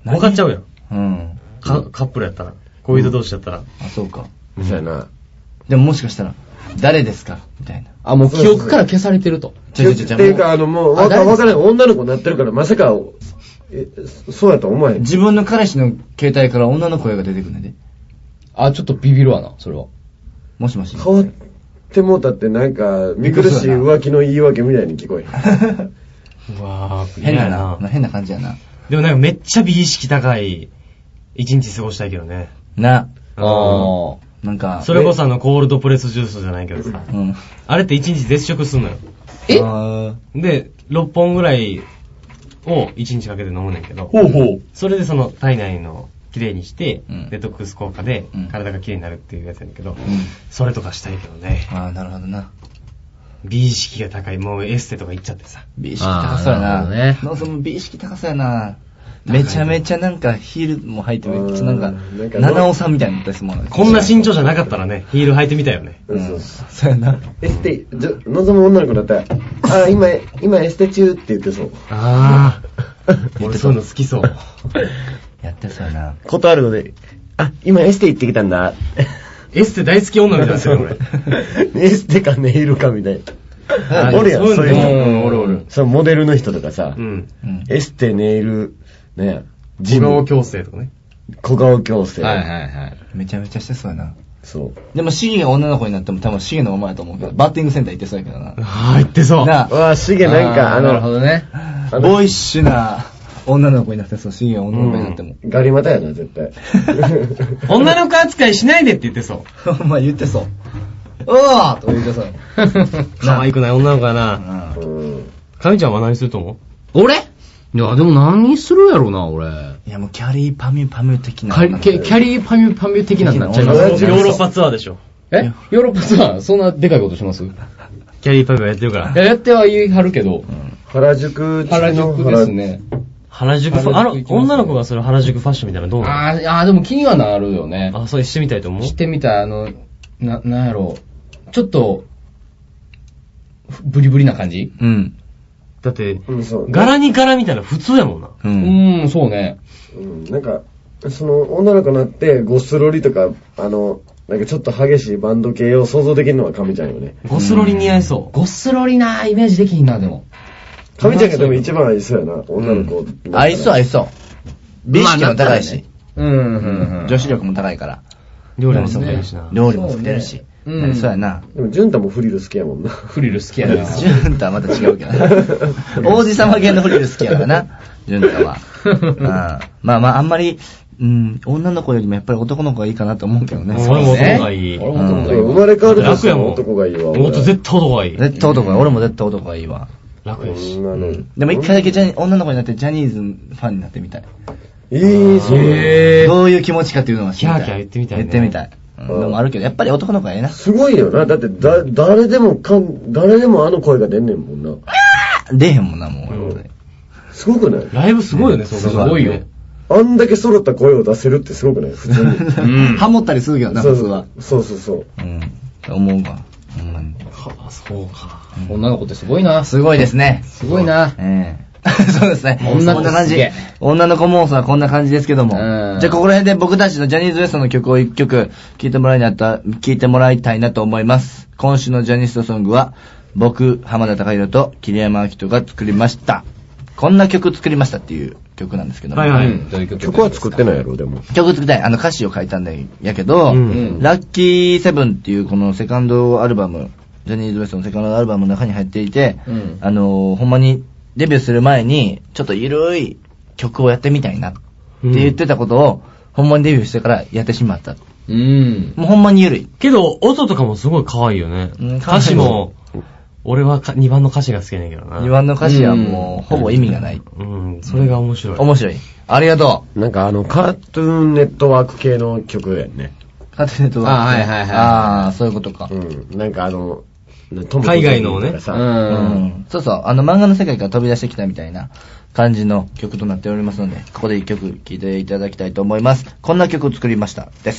分かっちゃうよ。 うん。 カップルやったら。恋人同士やったら。 あ、そうか。 そうやな。 でももしかしたら、誰ですかみたいな。 あ、もう記憶から消されてると。 っていうか、もう、わからない。女の子になってるから、まさか、そうやと思えへん。 自分の彼氏の携帯から女の声が出てくるんで。 あ、ちょっとビビるわな、それは。 もしもし。 変わってもうたってなんか、見苦しい浮気の言い訳みたいに聞こえる。 うわぁ、 変な感じやな。 でもなんかめっちゃ美意識高い一日過ごしたいけどね。 な。 ああ。 なんか。 それこそコールドプレスジュースじゃないけどさ。うん。あれって1日絶食すんのよ。で、6本ぐらいを1日かけて飲むねんけど。 ほうほう。 それでその体内のきれいにして、デトックス効果で体がきれいになるっていうやつやねんけど、それとかしたいけどね。 ああ、なるほどな。 美意識が高い、もうエステとか行っちゃってさ。 美意識高そうやな。ノーソン美意識高そうやな。めちゃめちゃなんかヒールも履いてめっちゃなんか、七尾さんみたいになったりするもんね。 こんな身長じゃなかったらね、ヒール履いてみたよね。 そうやな。 エステ、望む女の子だったら、あ、今エステ中って言ってそう。 ああ。俺そういうの好きそう。 やってそうやな。 ことあるので、あ、今エステ行ってきたんだ。 エステ大好き女みたいなですよ、俺。 エステかネイルかみたいな。おるやん、そういうの。おる。そのモデルの人とかさ、エステ、ネイル、ね、 小顔矯正とかね。 小顔矯正。 はいはいはい。めちゃめちゃしてそうやな。そう。でも、シゲが女の子になっても多分シゲのままやと思うけど、バッティングセンター行ってそうやけどな。 ああ、行ってそう。 なあ、シゲなんか、 なるほどね。 ボーイッシュな女の子になってそう、シゲが女の子になっても。 ガリ股やな、絶対。 女の子扱いしないでって言ってそう。 お前言ってそう。うわーとか言ってそう。 可愛くない女の子やな。かみちゃんは何すると思う？ 俺？いや、でも何するやろな、俺。 いや、もうキャリーパミュパミュ的な。 キャリーパミュ的なになっちゃいます。 ヨーロッパツアーでしょ。 ヨーロッパツアーそんなでかいことします？ キャリーパミュやってるから。 いや、やっては言い張るけど。 原宿ですね。 原宿女の子がする原宿ファッションみたいなのどうなの？ ああ、でも気にはなるよね。 あ、それしてみたいと思う？ してみたい、なんやろう。ちょっと、ブリブリな感じ？ うん。 だって、柄に柄みたいな普通やもんな。 そうね。 なんか、その、女の子になって、ゴスロリとか、なんかちょっと激しいバンド系を想像できるのは神ちゃんよね。 ゴスロリ似合いそう。 ゴスロリなイメージできひんな、でも。 神ちゃんがでも一番合いそうやな、女の子。 合いそう。美意識も高いし。女子力も高いから。 料理も作れるしな。 料理も作れるし。そうやな。 でも、ジュンタもフリル好きやもんな。 フリル好きやな。 ジュンタはまた違うけどな。王子様系のフリル好きやからな、ジュンタは。まあ、あんまり、女の子よりもやっぱり男の子がいいかなと思うけどね。 俺も男がいい。 生まれ変わるとしたら男がいいわ。 もっと絶対男がいい。 絶対男がいい。俺も絶対男がいいわ。 楽やし。 でも一回だけ女の子になってジャニーズファンになってみたい。 そうどういう気持ちかっていうのは知りたい。 キャーキャー言ってみたい。 言ってみたい。でもあるけど、やっぱり男の子がええな。 すごいよな。だって、誰でもあの声が出んねんもんな。 出へんもんな、もう。 すごくない？ ライブすごいよね、 すごいよ。 あんだけ揃った声を出せるってすごくない？普通に。 ハモったりするけどな、普通は。 そう。 思うわ。 そうか。 女の子ってすごいな。 すごいですね。 すごいな。 そうですね。こんな感じ。女の子妄想はこんな感じですけども。じゃあここら辺で僕たちのジャニーズ WEST の曲を一曲聴いてもらいたいなと思います。今週のジャニストソングは僕、浜田貴弘と桐山明人が作りました。こんな曲作りましたっていう曲なんですけども。 曲は作ってないやろ、でも。 曲作りたい。歌詞を書いたんやけど、ラッキーセブンっていうこのセカンドアルバム、ジャニーズ WEST のセカンドアルバムの中に入っていて、ほんまにデビューする前に、ちょっとゆるい曲をやってみたいなって言ってたことを、ほんまにデビューしてからやってしまった。もうほんまにゆるい。 けど、音とかもすごい可愛いよね。歌詞も、俺は2番の歌詞が好きやねんけどな。 2番の歌詞はもう、ほぼ意味がない。 それが面白い。 面白い。ありがとう。なんかカートゥーンネットワーク系の曲やね。 カートゥーンネットワーク。はい。そういうことか。 なんか海外のね。 そう、漫画の世界から飛び出してきたみたいな感じの曲となっておりますので、ここで一曲聴いていただきたいと思います。こんな曲を作りました。です。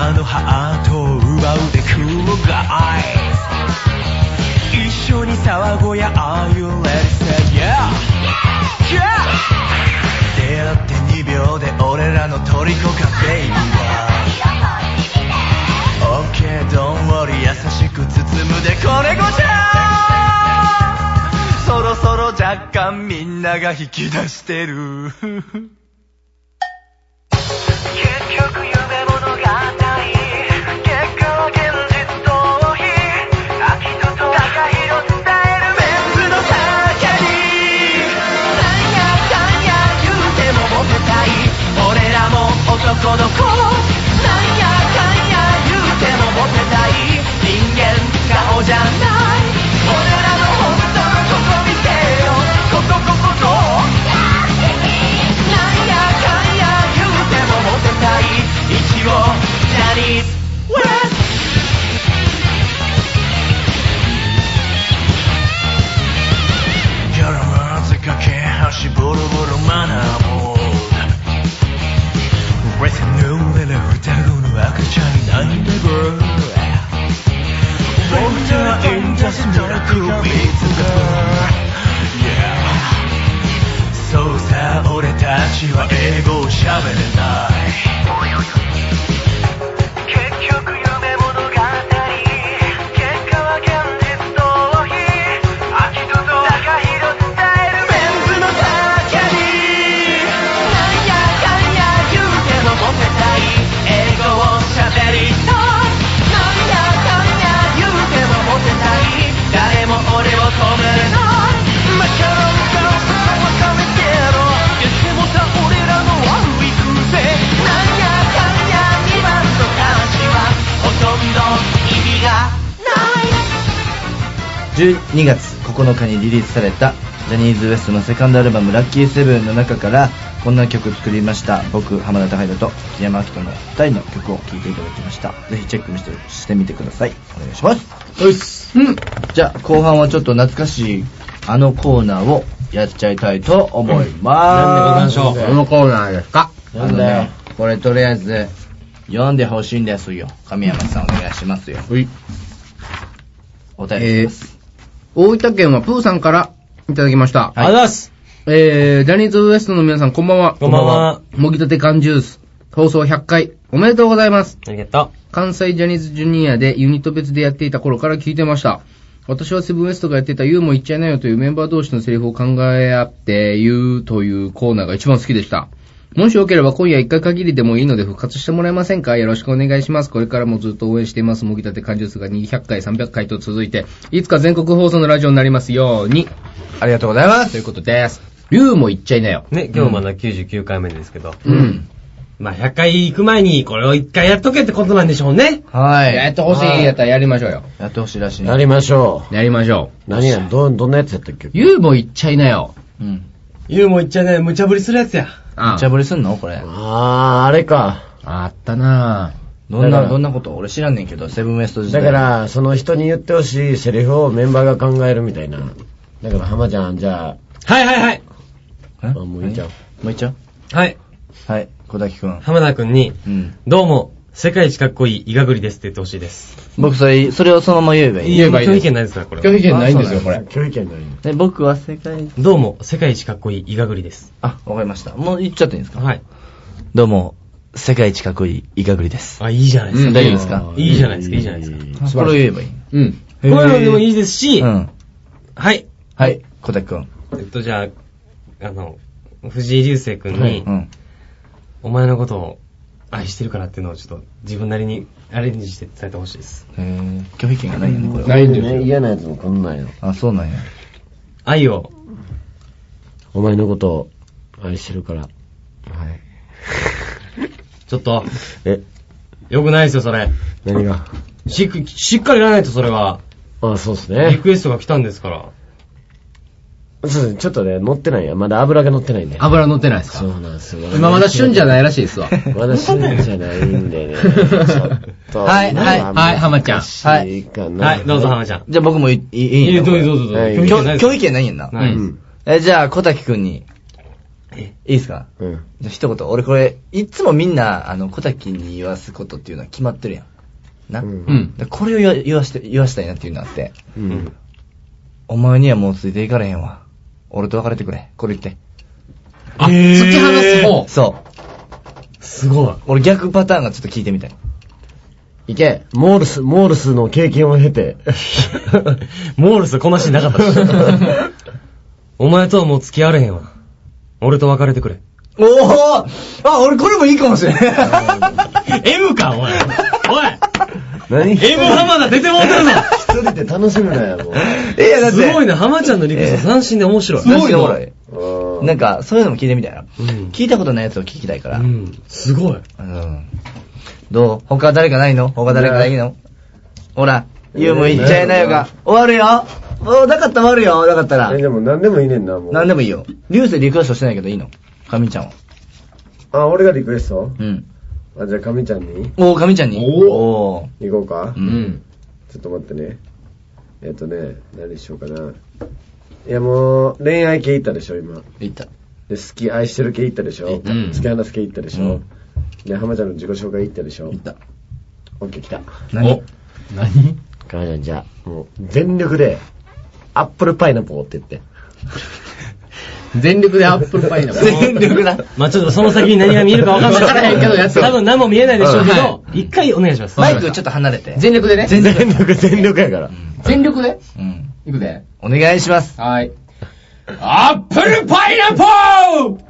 あのハートを奪うでクールガイ一緒に騒ごや Are you ready? Say yeah! Yeah! 出会って2秒で俺らの虜かベイビーは OK don't worry 優しく包むでこれごちゃそろそろ若干みんなが引き出してる結局夢物語結果は現実逃避秋とと高広伝えるベンズの叫びなんやかんや言うてもモテたい俺らも男の子なんやかんや言うてもモテたい人間顔じゃない俺らの本当のここ見てよここなんやかんや言うてもモテたい一応ジャニーズ WEST ギャラマーズかけ橋ボロボロマナーもレッスンヌーレレ双子の赤ちゃんになんだブルーWonder in just miracle beats the Yeah そうさ俺たちは英語を喋れない結局夢物語結果は現実逃避秋とと高広伝えるベンズの叫びなんやかんや言うてもモテたい英語を喋りたいなんやかんや言うてもモテたい誰も俺を止めれないマカロンからさわかめてろ言ってもさ俺らの悪い癖なんやかんや2番の歌詞はほとんど意味がない 12月9日にリリースされたジャニーズ WEST のセカンドアルバムラッキーセブンの中からこんな曲作りました。僕浜田貴弘と桐山明人の2人の曲を聴いていただきました。ぜひチェックしてみてください。お願いします。じゃあ後半はちょっと懐かしいあのコーナーをやっちゃいたいと思います。 なんでございましょう。このコーナーですか。 これとりあえず読んでほしいんですよ。神山さんお願いしますよ。お便りします。 大分県はプーさんからいただきました。 ありがとうございます。 ジャニーズ WEST の皆さんこんばんは。 こんばんは。 もぎたて缶ジュース放送100回おめでとうございます。 ありがとう。 関西ジャニーズジュニアでユニット別でやっていた頃から聞いてました。私はセブンウエストがやってたユーも言っちゃいなよというメンバー同士のセリフを考え合って言うというコーナーが一番好きでした。もしよければ今夜1回限りでもいいので復活してもらえませんか。よろしくお願いします。これからもずっと応援しています。もぎたて缶ジュースが200回300回と続いていつか全国放送のラジオになりますように。 ありがとうございます。 ということです。ユーも言っちゃいなよ。 ね、今日まだ99回目ですけど。まあ100回行く前にこれを1回やっとけってことなんでしょうね。 はい。やってほしいやったらやりましょうよ。 やってほしいらしい。 やりましょう。 やりましょう。何や、どんなやつやったっけ。 ユーも言っちゃいなよ。 ユーも言っちゃいなよ。無茶ぶりするやつや。 無茶ぶりすんのこれ。 あれか。 あったなぁ。どんなこと俺知らんねんけど、セブンウエスト時代。 だから、その人に言ってほしいセリフをメンバーが考えるみたいな。だから、浜ちゃん、じゃあ。はい。 もういっちゃう。 もういっちゃう。 はい。 小滝くん。 浜田くんに、どうも、世界一かっこいいイガグリですって言ってほしいです。 僕それをそのまま言えばいい。 拒否権ないですから、これ。 拒否権ないんですよ、これ。 拒否権ない。 僕はどうも、世界一かっこいいイガグリです。 あ、わかりました。もう言っちゃっていいんですか。 はい。 どうも、世界一かっこいいイガグリです。 あ、いいじゃないですか。 大丈夫ですか。 いいじゃないですか、いいじゃないですか。 これを言えばいい。 こういうのでもいいですし、はい。 小滝くん。 じゃあ、藤井流星くんに、お前のことを愛してるからっていうのをちょっと自分なりにアレンジして伝えてほしいです。 拒否権がないよね、これは。 ないんですよ。嫌なやつもこんなんよ。 あ、そうなんや。 愛を。 お前のことを愛してるから。はい。 ちょっと。よくないですよ、それ。 何がしっかりやらないと、それは。 あ、そうですね。 リクエストが来たんですから。 そうですね、ちょっとね、乗ってないや。まだ油が乗ってないんで。 油乗ってないですか。 そうなんですよ。 今まだ旬じゃないらしいですわ。 まだ旬じゃないんでね。ちょっと。 はい、浜ちゃん。 はい、どうぞ浜ちゃん。 じゃあ僕もいいどうぞ。 拒否権ないんやんな。 ない。 じゃあ小滝くんに、 いいですか？じゃあ一言。俺これ、いつもみんな、小滝に言わすことっていうのは決まってるやん。な。これを言わしたいなっていうのがあって。お前にはもうついていかれへんわ。俺と別れてくれ。これ言って。 突き放す方。 そう。 すごい。 俺逆パターンがちょっと聞いてみたい。いけ。 モールスの経験を経て。 モールスこんなシーンなかったし。お前とはもう付き合われへんわ。俺と別れてくれ。 おお！俺これもいいかもしれない。 M か、おい。おい。 何？ M 浜田出てもうてるぞ。 一人で楽しむなよ、もう。 だって。 すごいな、浜ちゃんのリクエスト斬新で面白い。 すごいな。なんか、そういうのも聞いてみたいな。聞いたことないやつを聞きたいから。 すごい。 どう？他誰かないの？他誰かいいの？ほら、ユウも言っちゃいなよが。終わるよ。なかったら終わるよ。なかったら。 でも何でもいいねんな、もう。 何でもいいよ。流星リクエストしてないけどいいの？かみちゃんは。 俺がリクエスト？じゃあかみちゃんに？ かみちゃんに。 行こうか。ちょっと待ってね。何しようかな。いやもう、恋愛系いったでしょ、今。 いった。 で、愛してる系いったでしょ。突き放す系いったでしょ。で、浜ちゃんの自己紹介いったでしょ。 いった。 オッケー来た。 何？ かみちゃんじゃあ、もう、全力で、アップルパイナポーって言って。 全力でアップルパイナポー。 全力だ。 まあちょっとその先に何が見えるか分からへんけど、多分何も見えないでしょうけど、一回お願いします。 マイクちょっと離れて。 全力でね。 全力やから。 全力で？いくで。 お願いします。 はい。アップルパイナポー！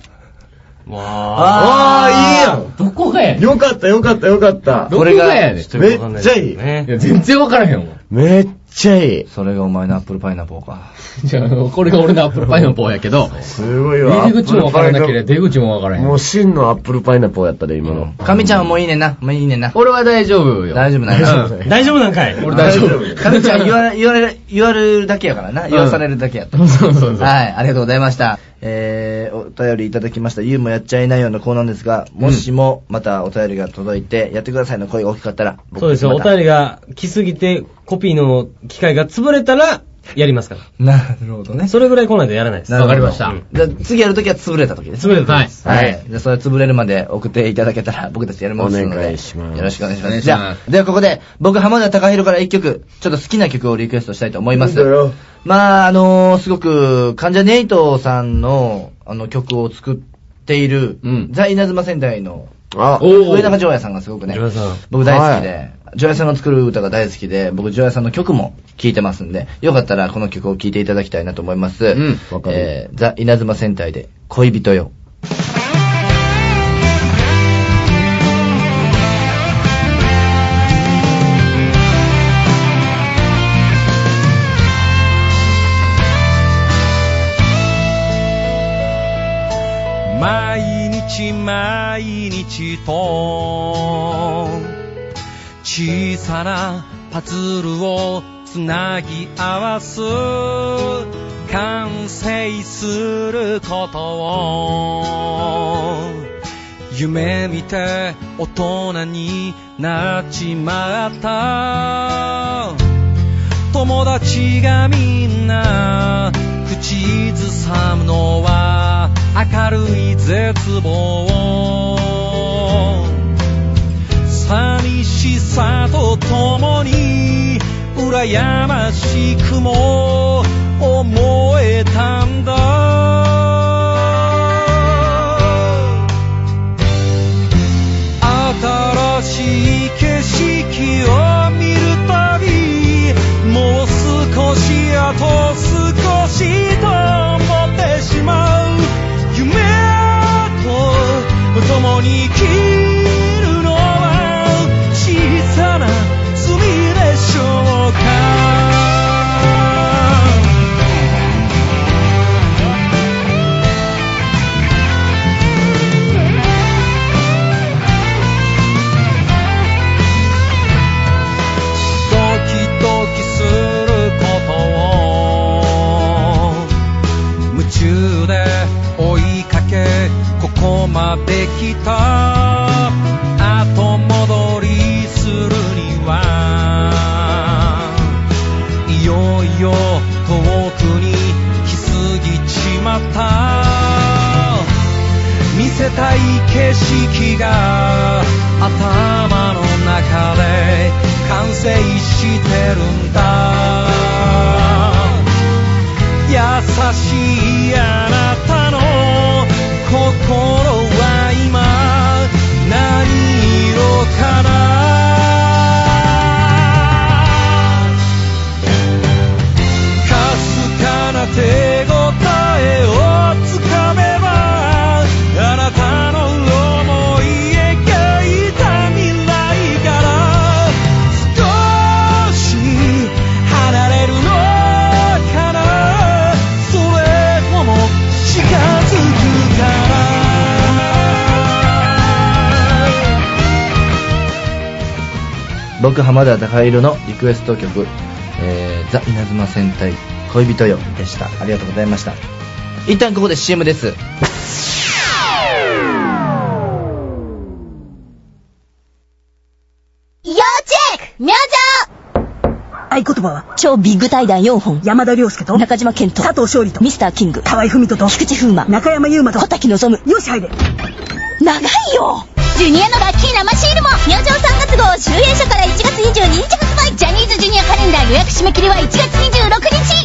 いいやん。 どこがやねん。 よかった。 どこがやねん。 めっちゃいい。 いや、全然わからへんもん。 めっちゃいい。 それがお前のアップルパイナポーか。 じゃあ、これが俺のアップルパイナポーやけど。 すごいわ。 入り口もわからなければ出口もわからへん。 もう真のアップルパイナポーやったで、今の。 かみちゃんはもういいねんな。 俺は大丈夫よ。 大丈夫なん大丈夫なんかい。 俺大丈夫。 かみちゃん言われるだけやからな。言わされるだけやった。 そう。 はい、ありがとうございました。お便りいただきましたユウもやっちゃいないようなコーナーですが、もしもまたお便りが届いて、やってくださいの声が大きかったら、 そうですよ、お便りが来すぎて、コピーの機械が潰れたら、やりますから。 なるほどね。 それぐらい来ないとやらないです。 わかりました。 じゃあ次やるときは潰れたときです。 潰れたときです。 はい。じゃあそれ潰れるまで送っていただけたら僕たちやりますので。 お願いします。 よろしくお願いします。じゃあ、ではここで僕浜田貴弘から一曲、ちょっと好きな曲をリクエストしたいと思います。まあすごく、関ジャニ∞さんの曲を作っている、ザ・稲妻戦隊の上中条也さんがすごくね、僕大好きで、条也さんが作る歌が大好きで、僕条也さんの曲も聴いてますんで、よかったらこの曲を聴いていただきたいなと思います。ザ・稲妻戦隊で恋人よ。 毎日と小さなパズルをつなぎ合わす完成することを夢見て大人になっちまった友達がみんな口ずさむのは明るい絶望寂しさとともに羨ましくも思えたんだ新しい景色を見るたびもう少しあと少しと思ってしまう夢と共に生きるのは小さな罪でしょうかが頭の中で完成してるんだ。優しいあなたの心は今何色かな。かすかな手応えをつかめばあなたの思い描いた未来から少し離れるのかな。それとも近づくかな。 僕浜田貴弘のリクエスト曲、ザ・稲妻戦隊恋人よでした。ありがとうございました。一旦ここで CM です。 要チェック明星合言葉は超ビッグ対談4本。 山田涼介と中島健人、 佐藤勝利とミスターキング、 河合文人と菊池風磨、 中山優馬と小滝望。 よし入れ。 長いよ。ジュニアのラッキー生シールも明星3月号集英社から1月22日発売。ジャニーズジュニアカレンダー予約締め切りは1月26日。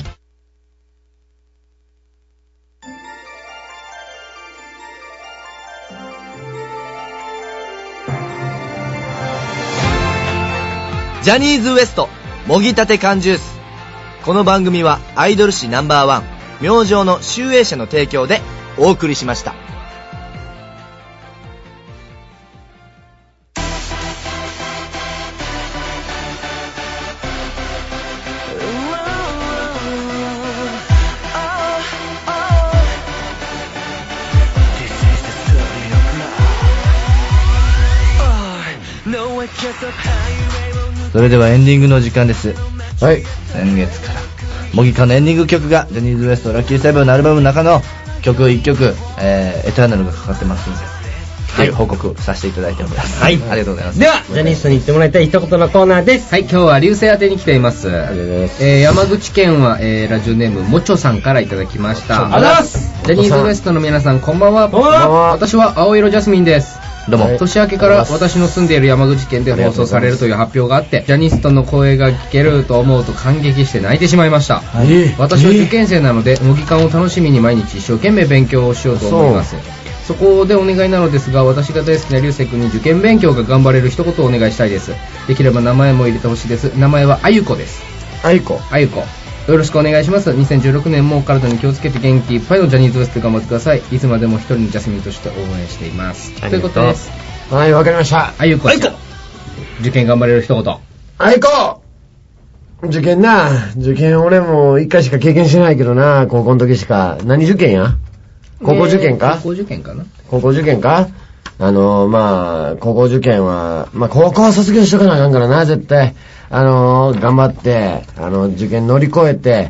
ジャニーズ WEST もぎたて缶ジュース。この番組はアイドル誌No.1明星の集英社の提供でお送りしました。それではエンディングの時間です。 はい。 先月からモギカのエンディング曲がジャニーズ WEST ラッキーセブンのアルバムの中の曲1曲、エターナルがかかってますので、はい、報告させていただいております。はい、ありがとうございます。 ではジャニーズに言ってもらいたい一言のコーナーです。 はい、今日は流星宛てに来ていまあす。 りがとうございます。 山口県は、ラジオネームもちょさんからいただきました。 ありがとうございます。 ジャニーズ WEST の皆さんこんばんは。 こんばんは。 私は青色ジャスミンです。 どうも。 年明けから私の住んでいる山口県で放送されるという発表があって、ジャニストの声が聞けると思うと感激して泣いてしまいました。私は受験生なので模擬館を楽しみに毎日一生懸命勉強をしようと思います。そこでお願いなのですが、私が大好きな流星君に受験勉強が頑張れる一言をお願いしたいです。できれば名前も入れてほしいです。名前はあゆこです。 あゆこ。 よろしくお願いします。2016年も体に気をつけて元気いっぱいのジャニーズ WEST 頑張ってください。いつまでも一人のジャスミンとして応援しています。ということです。 はい、わかりました。 あゆこ。受験頑張れる一言。 あゆこ。受験俺も1回しか経験してないけどな、高校の時しか。何受験や？高校受験か？ 高校受験かな？ 高校受験か？高校受験は、高校は卒業しとかなあかんからな、絶対。頑張って、受験乗り越えて、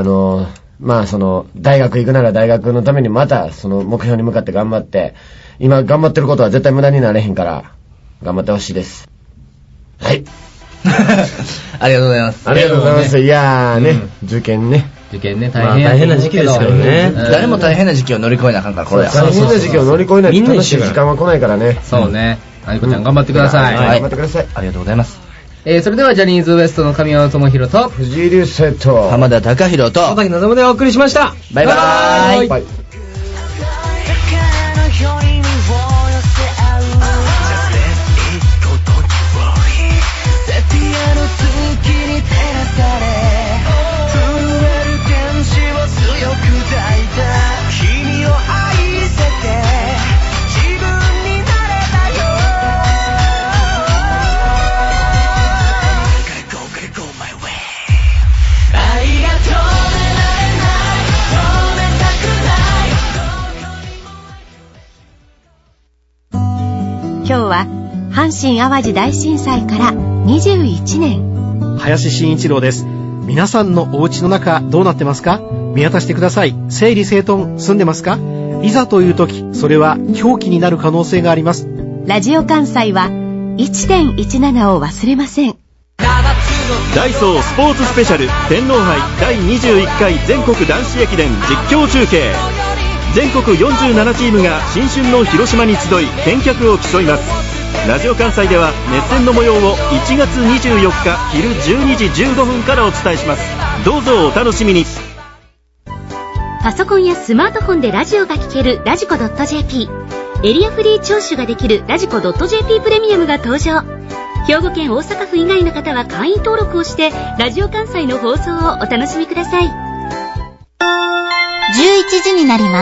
大学行くなら大学のためにまた、その目標に向かって頑張って、今頑張ってることは絶対無駄になれへんから、頑張ってほしいです。はい。 ありがとうございます。 ありがとうございます。いやーね、受験ね、 大変な時期ですからね。 誰も大変な時期を乗り越えなあかんから、これや。 大変な時期を乗り越えないと楽しい時間は来ないからね。 そうね。あゆこちゃん頑張ってください。 頑張ってください。 ありがとうございます。 それではジャニーズ WEST の神山智弘と藤井流星と浜田貴弘と小滝望でお送りしました。 バイバーイ。 今日は阪神淡路大震災から21年。 林慎一郎です。皆さんのお家の中どうなってますか？見渡してください。整理整頓済んでますか？いざという時、それは凶器になる可能性があります。 ラジオ関西は 1.17 を忘れません。 ダイソースポーツスペシャル天皇杯第21回全国男子駅伝実況中継。 全国47チームが新春の広島に集い見客を競います。ラジオ関西では熱戦の模様を1月24日昼12時15分からお伝えします。どうぞお楽しみに。 パソコンやスマートフォンでラジオが聴けるラジコ .jp、 エリアフリー聴取ができるラジコ .jp プレミアムが登場。兵庫県大阪府以外の方は会員登録をしてラジオ関西の放送をお楽しみください。 11時になります。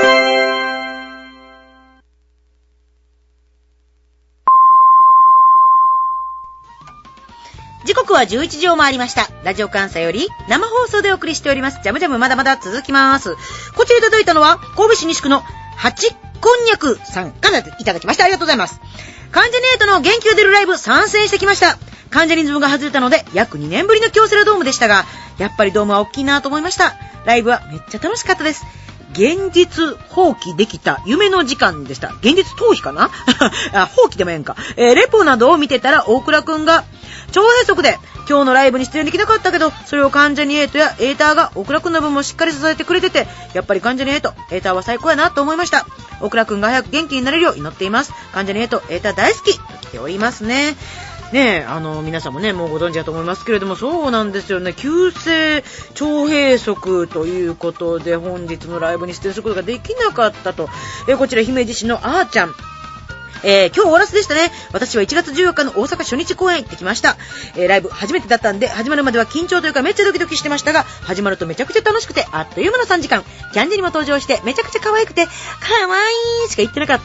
時刻は11時を回りました。ラジオ関西より生放送でお送りしておりますジャムジャム、まだまだ続きます。こちらいただいたのは神戸市西区の八こんにゃくさんからいただきました。ありがとうございます。関ジャニ∞の元気が出るライブ参戦してきました。関ジャニズムが外れたので約2年ぶりの京セラドームでしたが、やっぱりドームは大きいなと思いました。ライブはめっちゃ楽しかったです。現実放棄できた夢の時間でした。現実逃避かな放棄でもええんか。レポなどを見てたら大倉くんが超変則で今日のライブに出演できなかったけど、それを関ジャニ∞やエーターが大倉くんの分もしっかり支えてくれてて、やっぱり関ジャニ∞、エーターは最高やなと思いました。大倉くんが早く元気になれるよう祈っています。関ジャニ∞、エーター大好きと来ておりますね。ねえ、皆さんもね、もうご存知だと思いますけれども、そうなんですよね。急性腸閉塞ということで、本日のライブに出演することができなかったと。こちら、姫路市のあーちゃん。今日終わらせでしたね。私は1月14日の大阪初日公演行ってきました。ライブ初めてだったんで、始まるまでは緊張というかめっちゃドキドキしてましたが、始まるとめちゃくちゃ楽しくて、あっという間の3時間。キャンディにも登場して、めちゃくちゃ可愛くて、可愛いしか言ってなかった。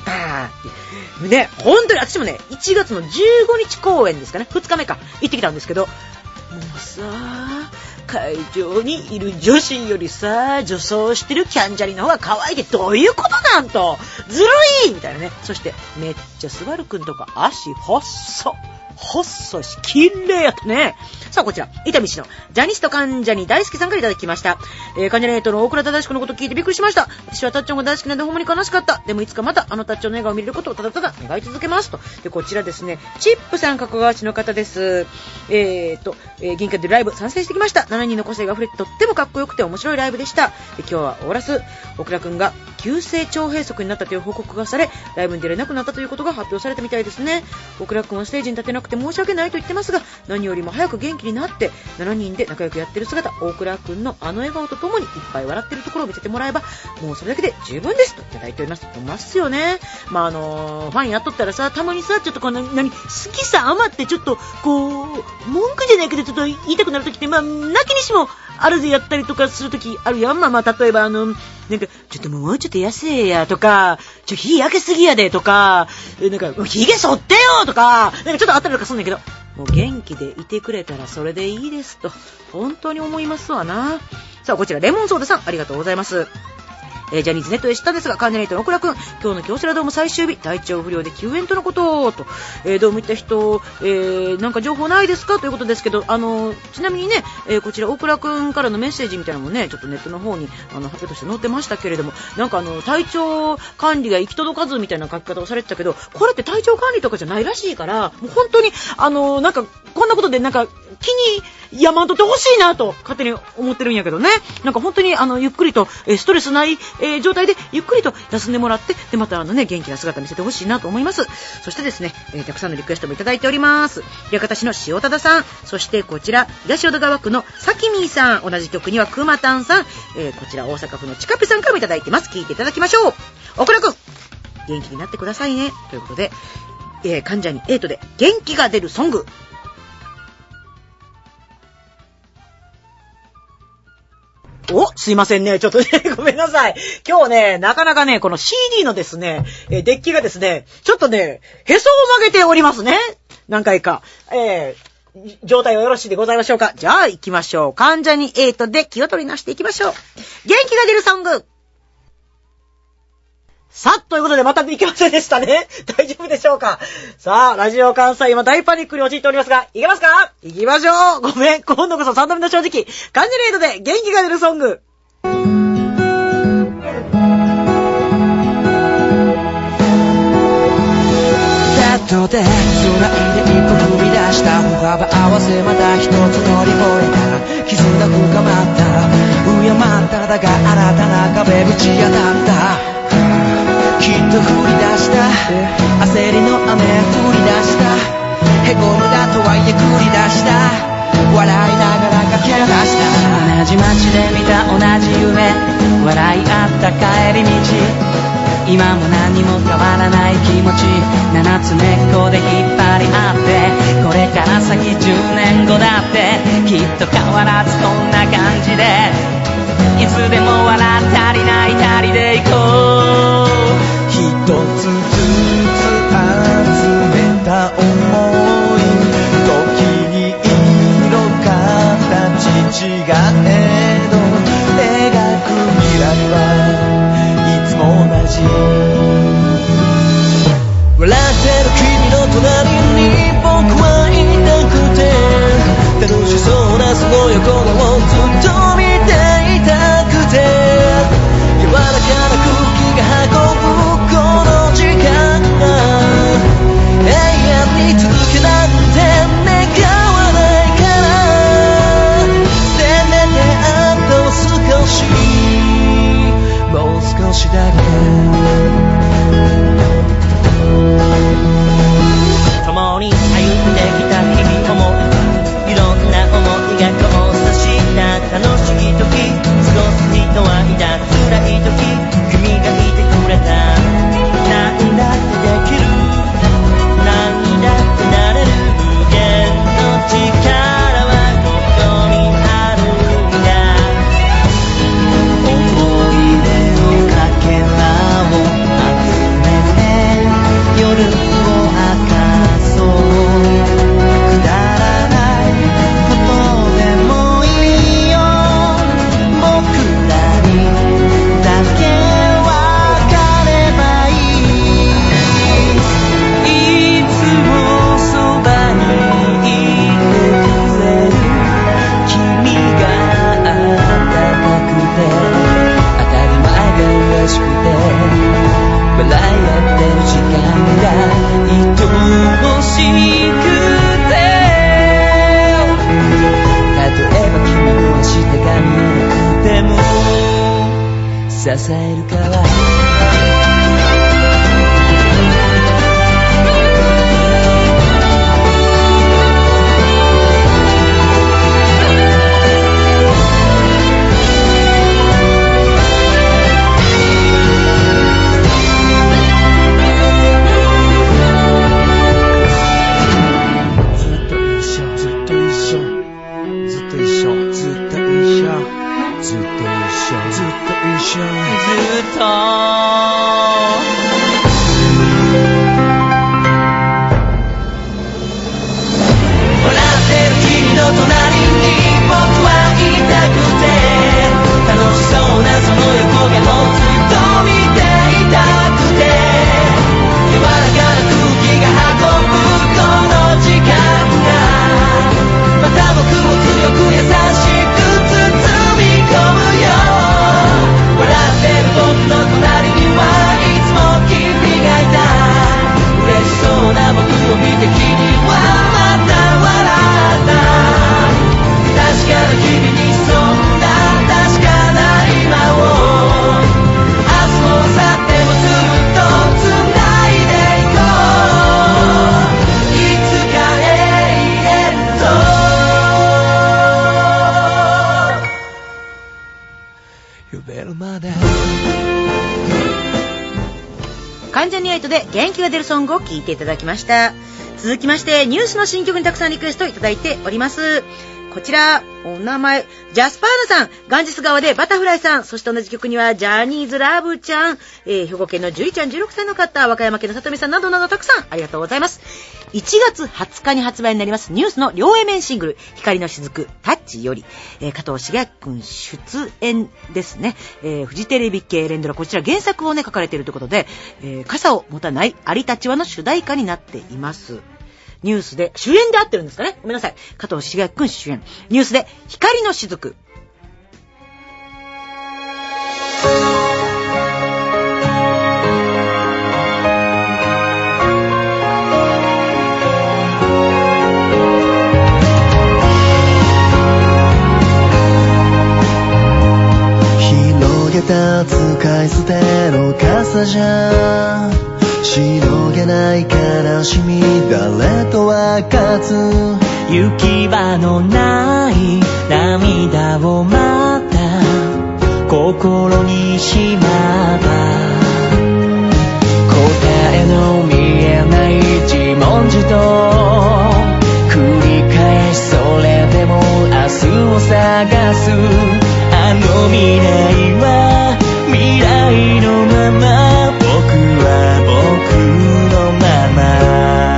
ね、本当に私もね、1月の15日公演ですかね、2日目か、行ってきたんですけど、もうさ、会場にいる女子よりさ、女装してるキャンジャリの方が可愛いってどういうことなんと、ずるいみたいなね。そしてめっちゃスバルくんとか足細いし綺麗やったね。さあこちら伊丹市のジャニスト関ジャニ大好きさんからいただきました。関ジャニ∞の大倉忠志君のことを聞いてびっくりしました。私はタッチョンが大好きなんでほんまに悲しかった。でもいつかまたタッチョンの笑顔を見れることをただただ願い続けますと。でこちらですね、チップさん加古川市の方です。銀貨でライブ参戦してきました。7人の個性が溢れてとってもかっこよくて面白いライブでした。で今日はオーラス大倉君が急性腸閉塞になったという報告がされ、ライブに出れなくなったということが発表されたみたいですね。大倉君はステージに立てなくて申し訳ないと言ってますが、何よりも早く元気になって7人で仲良くやってる姿、大倉君の笑顔とともにいっぱい笑ってるところを見せてもらえばもうそれだけで十分ですといただいておりますよね。ファンやっとったらさ、たまにさ、ちょっとこの好きさ余ってちょっとこう文句じゃないけどちょっと言いたくなるときって、泣きにしもあるでやったりとかするときあるやん。例えばなんかちょっともうちょっと痩せやとか、日焼けすぎやでとか、ひげ剃ってよとか、ちょっとあったりとかするんだけど、もう元気でいてくれたらそれでいいですと本当に思いますわな。さあこちらレモンソーダさんありがとうございます。ジャニーズネットで知ったんですが、関ジャニ∞の大倉くん、今日の京セラドーム最終日、体調不良で休園とのことと、どうもいった人、なんか情報ないですかということですけど、ちなみにね、こちら大倉くんからのメッセージみたいなのもね、ちょっとネットの方に発表として載ってましたけれども、なんか体調管理が行き届かずみたいな書き方をされてたけど、これって体調管理とかじゃないらしいから、もう本当になんかこんなことでなんか気に山んとってほしいなと勝手に思ってるんやけどね。なんか本当にゆっくりとストレスない状態でゆっくりと休んでもらって、でまた元気な姿見せてほしいなと思います。そしてですね、たくさんのリクエストもいただいております。平方市の塩忠さん、そしてこちら東淀川区のさきみーさん、同じ曲にはくまたんさん、こちら大阪府のちかぺさんからもいただいてます。聞いていただきましょう。大倉くん元気になってくださいねということで、関ジャニ∞で元気が出るソング。すいませんね。ちょっとね、ごめんなさい。今日ね、なかなかね、この CD のですね、デッキがですね、ちょっとね、へそを曲げておりますね。何回か。状態はよろしいでございましょうか。じゃあ行きましょう。関ジャニ∞で気を取りなしていきましょう。元気が出るソング。さあ、ということでまたいけませんでしたね。大丈夫でしょうか。さあ、ラジオ関西今大パニックに陥っておりますが、いけますか？いきましょう。ごめん、今度こそ3度目の正直。関ジャニ∞で元気が出るソング。 で空入で一歩踏み出した歩幅合わせまた一つ乗り越えた絆深まった敬っただが新たな壁ぶち当たったきっと降り出した焦りの雨降り出したへこむだとはいえ繰り出した笑いながら駆け出した同じ街で見た同じ夢笑い合った帰り道今も何も変わらない気持ち七つ根っこで引っ張り合ってこれから先10年後だってきっと変わらずこんな感じでいつでも笑ったり泣いたりでいこう一つずつ集めた想い時に色形違えど描く未来はいつも同じ笑ってる君の隣に僕はいなくて楽しそうなその横顔をずっと見ていたくて柔らかな空気が運ぶこの時間が永遠に続けなんて願わないからせめてあと少しもう少しだけ共に歩んできた日々思いいろんな思いが交差した楽しい時過ごす人はいた辛い時君がいてくれた何だってできる何だってなれる無限の力はここにあるんだ思い出のかけらを集めて夜を明かそうくだらないことでもいいよ僕らにだけわかればいいいつもそばにいてくれる君が温かくて当たり前が嬉しくて笑い合ってる時間が愛おしくて例えば君の明日が見えなくても支えるから関ジャニ∞で元気が出るソングを聴いていただきました。続きましてニュースの新曲にたくさんリクエストいただいております。こちらお名前ジャスパーナさん、ガンジス川でバタフライさん、そして同じ曲にはジャニーズラブちゃん、兵庫県のジュリちゃん16歳の方、和歌山県のさとみさんなどなどたくさんありがとうございます。1月20日に発売になりますニュースの両 A 面シングル光の雫タッチより、加藤茂明くん出演ですね。フジテレビ系連ドラ、こちら原作をね書かれているということで、傘を持たないアリたちはの主題歌になっています。ニュースで主演で合ってるんですかね、ごめんなさい。加藤茂明くん主演、ニュースで光の雫。 「 さじゃしのげない悲しみ誰と分かつ行き場のない涙をまた心にしまった答えの見えない自問自答繰り返しそれでも明日を探すあの未来は未来のまま僕は僕のまま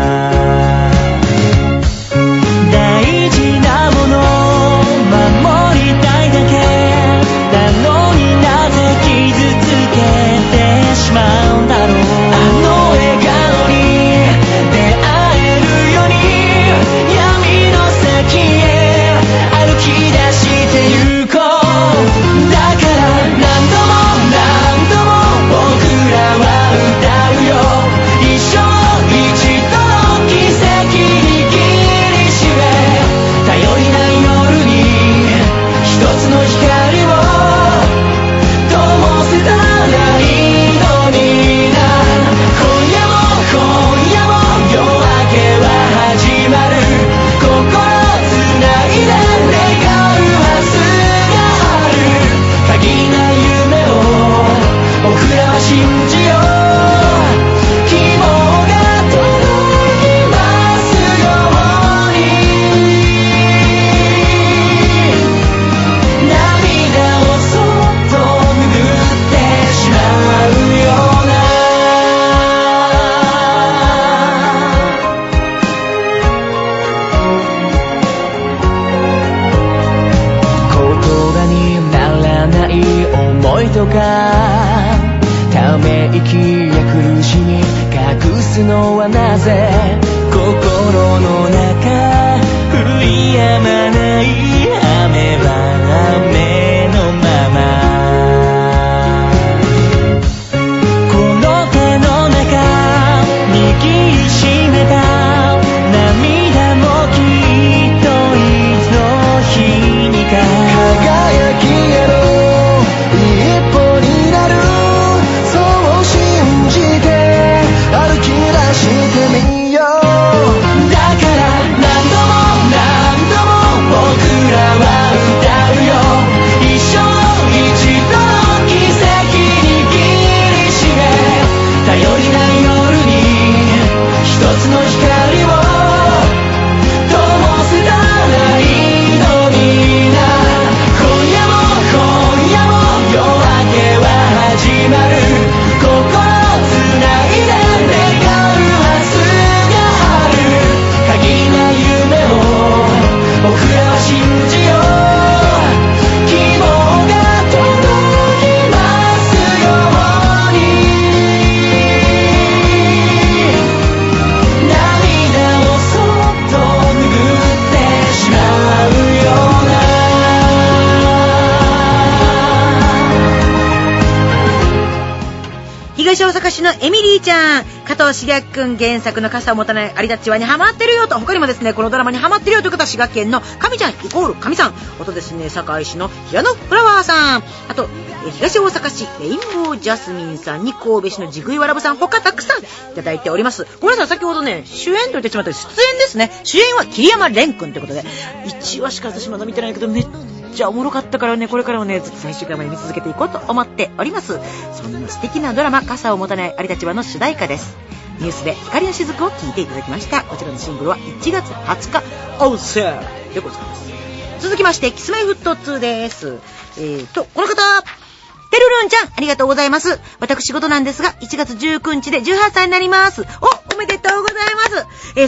大事なもの守りたいだけなのになぜ傷つけてしまうんだろうあの笑顔に出会えるように闇の先へ歩き出してゆこうだから何度も何度も僕らは歌うよ一生一度の奇跡に握りしめ頼りない夜に一つの光を灯せたらいいのにな今夜も夜明けは始まる心つないで願う明日がある限りない夢を僕らは信じよう希望が届きますように涙をそっと拭ってしまうような言葉にならない思いとかため息や苦しみ隠すのはなぜ心の中降り止まない雨は雨のままこの手の中握りしめた涙もきっといつの日にか輝きへの一歩になるそう信じて歩き出してみようだから何度も何度も僕らは歌うよ一生一度の奇跡に握りしめ頼りない夜に一つの光を灯せたらいいのにな今夜も夜明けは始まる心つないで願う明日がある限りない夢を僕らは信じよう希望が届きますように涙をそっと拭ってしまうような東大阪市のエミリーちゃん、加藤シゲくん原作の傘を持たない有田チワにハマってるよと、他にもですねこのドラマにハマってるよという方は滋賀県の神ちゃんイコール神さん、あとですね堺市の平野フラワーさん、あと東大阪市レインボージャスミンさんに神戸市のジグイワラブさん、他たくさんいただいております。ごめんなさい、先ほどね主演と言ってしまった出演ですね。主演は桐山蓮くんということで、1話しか私まだ見てないけどめっちゃおもろかったからね、これからもねずっと最終回まで見続けていこうと思っております。そんな素敵なドラマ傘を持たない有田チワの主題歌です。ニュースで光の雫を聞いていただきました。こちらのシングルは1月20日オーセーでございます。続きましてキスマイフット2です。この方てるるんちゃん、ありがとうございます。私事なんですが、1月19日で18歳になります。おめでとうございます。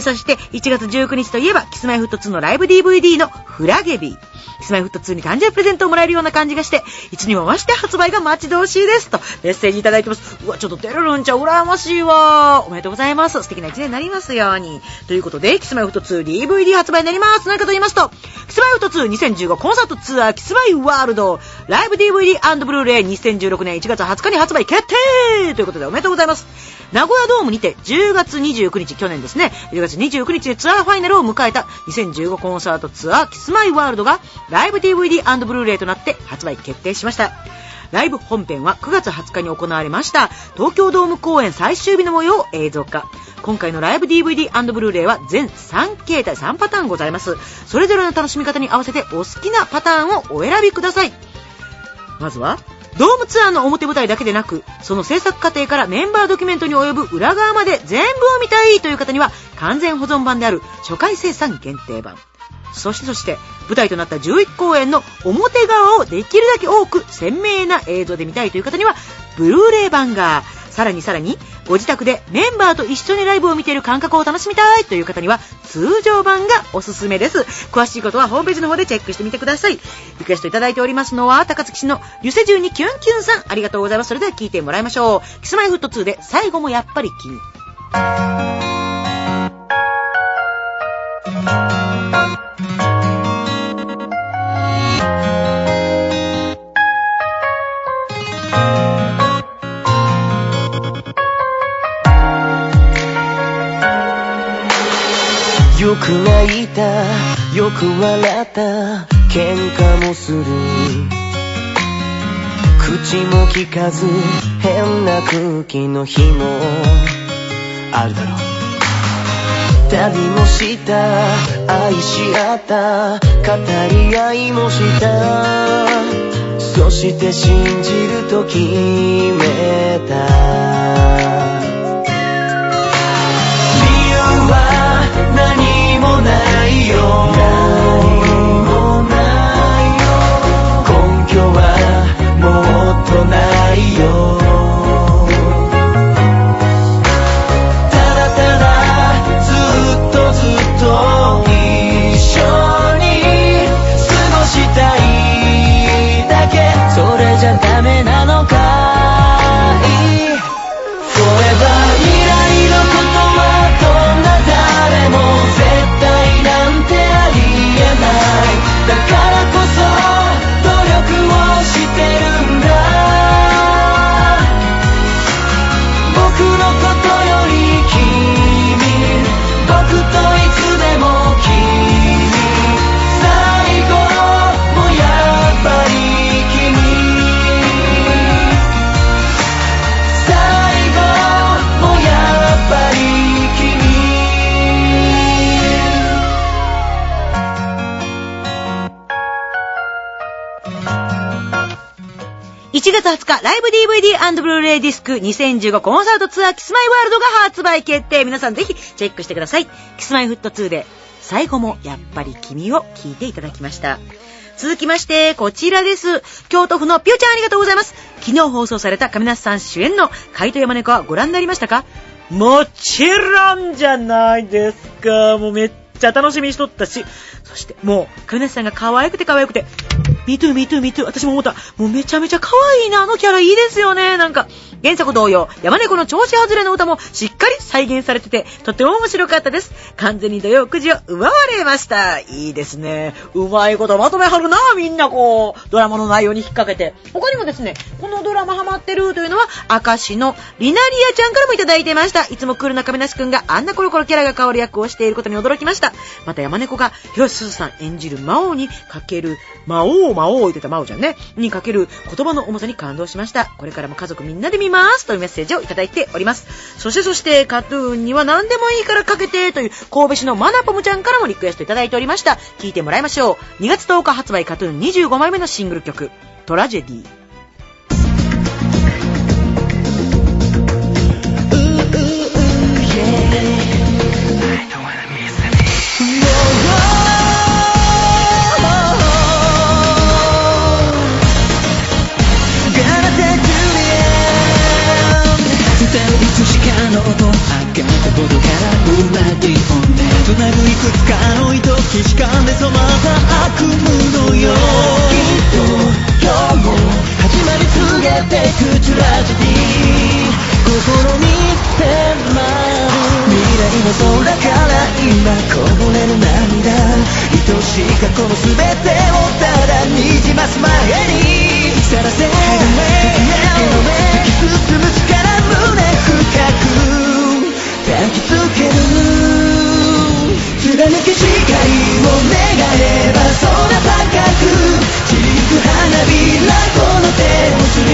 そして、1月19日といえば、キスマイフット2のライブ DVD のフラゲビー。キスマイフット2に誕生日プレゼントをもらえるような感じがして、いつにも増して発売が待ち遠しいです。と、メッセージいただいてます。うわ、ちょっとてるるんちゃん、羨ましいわ。おめでとうございます。素敵な一年になりますように。ということで、キスマイフット2 DVD 発売になります。何かと言いますと、キスマイフット2 2015コンサートツアーキスマイワールドライブ DVD& ブルーレイ2016年1月20日に発売決定ということでおめでとうございます。名古屋ドームにて10月29日、去年ですね、10月29日でツアーファイナルを迎えた2015コンサートツアーキスマイワールドがライブ DVD& ブルーレイとなって発売決定しました。 ライブ本編は9月20日に行われました東京ドーム公演最終日の模様を映像化。今回のライブ DVD& ブルーレイは全3形態3パターンございます。それぞれの楽しみ方に合わせてお好きなパターンをお選びください。まずはドームツアーの表舞台だけでなく、その制作過程からメンバードキュメントに及ぶ裏側まで全部を見たいという方には完全保存版である初回生産限定版。そして舞台となった11公演の表側をできるだけ多く鮮明な映像で見たいという方にはブルーレイ版が、さらにご自宅でメンバーと一緒にライブを見ている感覚を楽しみたいという方には通常版がおすすめです。詳しいことはホームページの方でチェックしてみてください。リクエストいただいておりますのは高槻市のリュセジュにキュンキュンさん、ありがとうございます。それでは聞いてもらいましょう。キスマイフット2で最後もやっぱり君。 よく泣いた、よく笑った、喧嘩もする。口も聞かず変な空気の日もあるだろう。旅もした、愛し合った、語り合いもした。そして信じると決めた。理由は何もないよ、根拠はもっとないよ。ただただずっと一緒に過ごしたいだけ。それじゃダメなのかい。 Forever 未来のことはどんな誰も絶対なんてありえない。だからこそ努力をしてるんだ。僕のことより君、僕といつでも君、最後もやっぱり君、最後もやっぱり君。 1月20日ライブ DVD& ブルーレイディスク2015コンサートツアーキスマイワールドが発売決定。皆さんぜひチェックしてください。キスマイフット2で最後もやっぱり君を聴いていただきました。続きましてこちらです。京都府のぴよちゃん、ありがとうございます。昨日放送された亀梨さん主演の怪盗山猫はご覧になりましたか？もちろんじゃないですか。もうめっちゃ楽しみにしとったし、そしてもう亀梨さんが可愛くてMe too 私も思った。もうめちゃめちゃ可愛いな、あのキャラいいですよね。なんか原作同様山猫の調子外れの歌もしっかり再現されててとても面白かったです。完全に土曜9時を奪われました。いいですね、うまいことまとめはるな。みんなこうドラマの内容に引っ掛けて。他にもですね、このドラマハマってるというのは明石のリナリアちゃんからもいただいてました。いつもクールな亀梨くんがあんなコロコロキャラが変わる役をしていることに驚きました。また山猫が広瀬すずさん演じる魔王にかける魔王言ってた魔王ちゃんねにかける言葉の重さに感動しました。これからも家族みんなで見ますというメッセージをいただいております。そしてカトゥーンには何でもいいからかけてという神戸市のマナポムちゃんからもリクエストいただいておりました。聞いてもらいましょう。2月10日発売カトゥーン25枚目のシングル曲トラジェディ。 の音上がったことからブラディオンでつなぐいくつかの糸既視感で染まった悪夢のよう。きっと今日も始まり告げてくトラジェディ。心に迫る未来の空から今こぼれる涙、愛しい過去の全てをただにじます前にさらせ突き進む力胸深く抱きつける貫き光を願えば空高く散りゆく花びらこの手をすり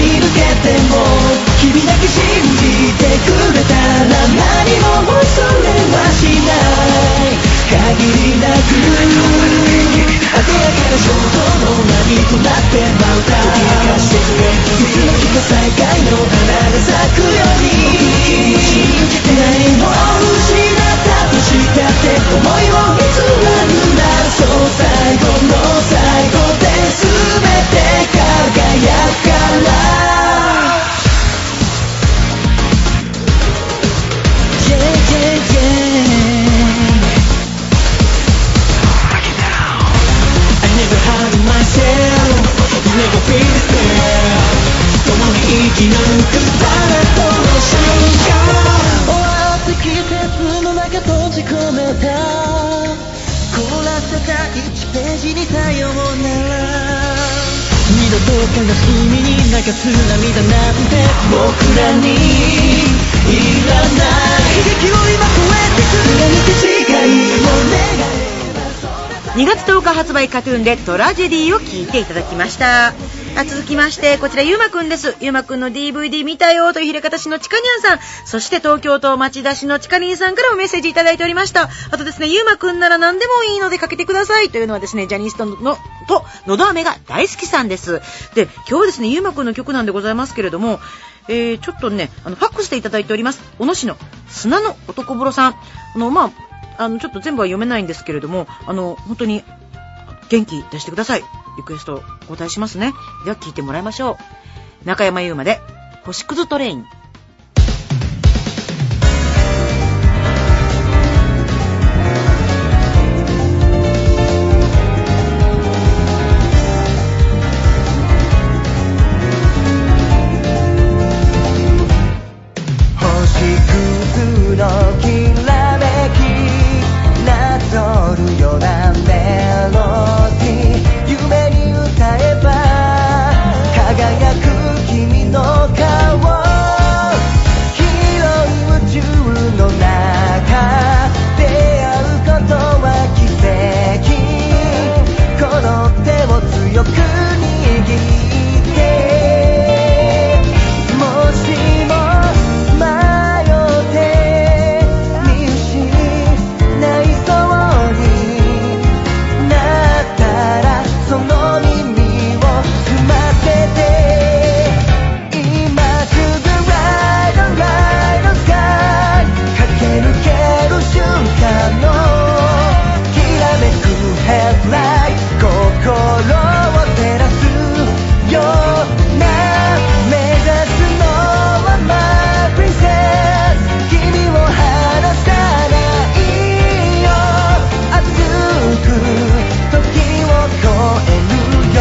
共に生き抜く誰との瞬間終わって季節の中閉じ込めた凍らせた1ページにさようなら二度と悲しみに流す涙なんて僕らにいらない悲劇を今超えて貫け誓いを願え 2月10日発売カトゥーンでトラジェディを聞いていただきました。続きましてこちらゆうまくんです。ゆうまくんの DVD 見たよというひれかた市のちかにゃんさん、そして東京都町田市のちかりんさんからもメッセージいただいておりました。あとですね、ゆうまくんなら何でもいいのでかけてくださいというのはですね、ジャニーストののど飴が大好きさんです。で今日はですね、ゆうまくんの曲なんでございますけれども、ちょっとねファックスでいただいております。小野市の砂の男風呂さん、ちょっと全部は読めないんですけれども、本当に元気出してください。リクエストお答えしますね。では聞いてもらいましょう。中山優馬で星屑トレイン。 星屑のきらめきなぞるようなメロディー夢に歌えば輝く君の顔広い宇宙の中出会うことは奇跡この手を強く握ってもしも迷って見失いそうになったらその耳を澄ませて今すぐ Ride on Ride on Sky 駆け抜ける瞬間のきらめくヘッドライト心を照らすような目指すのは My Princess 君を離さないよ熱く時を超えるよ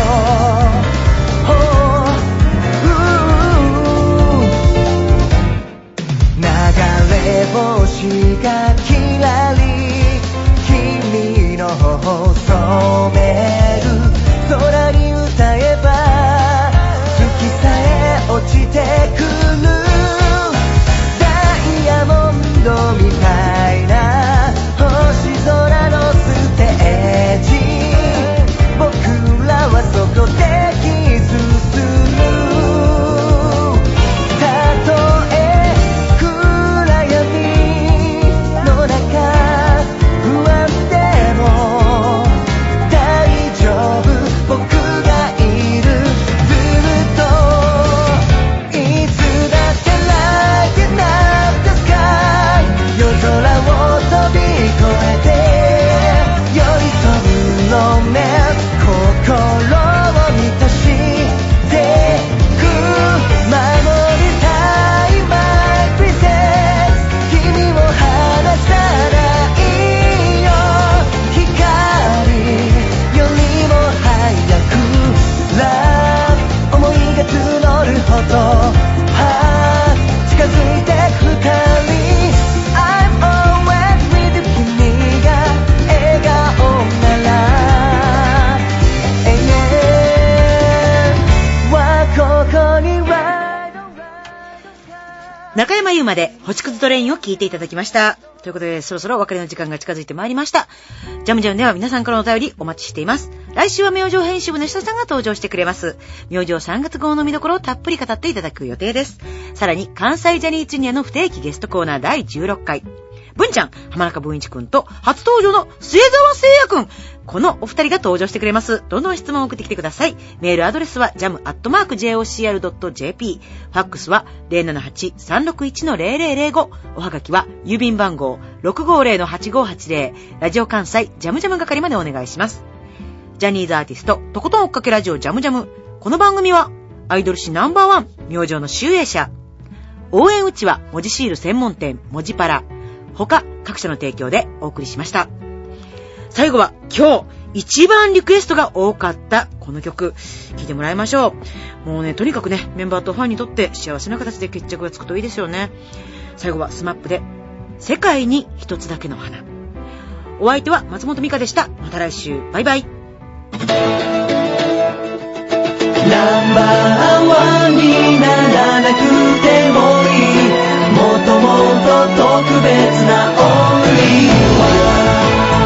流れ星がきらり君の頬を染める空に歌えば月さえ落ちてくるダイヤモンドみたいな星空のステージ僕らはそこでキスするたとえ暗闇の中不安でも大丈夫僕がいるずっといつだって Lighting up the sky 夜空を飛び越えて寄り添うロマンス心を満たしてく守りたい My Princess 君を離さないよ光よりも早く Love 思いが募るほど近づいて二人 I'm always with you 君が笑顔なら永遠はここに Ride on 中山優馬で星屑トレインを聞いていただきました。ということでそろそろお別れの時間が近づいてまいりました。ジャムジャムでは皆さんからのお便りお待ちしています。来週は明星編集部の下さんが登場してくれます。明星3月号の見どころをたっぷり語っていただく予定です。さらに関西ジャニーズジュニアの不定期ゲストコーナー第16回。文ちゃん、浜中文一くんと初登場の末澤聖也くん。このお二人が登場してくれます。どんどん質問を送ってきてください。メールアドレスは jam@jocr.jp。ファックスは 078-361-0005。おはがきは郵便番号 650-8580。ラジオ関西ジャムジャム係までお願いします。ジャニーズアーティスト、とことん追っかけラジオジャムジャム。この番組はアイドル誌No.1明星の集英社。応援うちは文字シール専門店文字パラ。他各社の提供でお送りしました。最後は今日一番リクエストが多かったこの曲、聴いてもらいましょう。もうね、とにかくね、メンバーとファンにとって幸せな形で決着がつくといいですよね。最後はスマップで世界に一つだけの花。お相手は松本美香でした。また来週。バイバイ。 ナンバーワンにならなくてもいい、もっともっと特別なオンリーワン。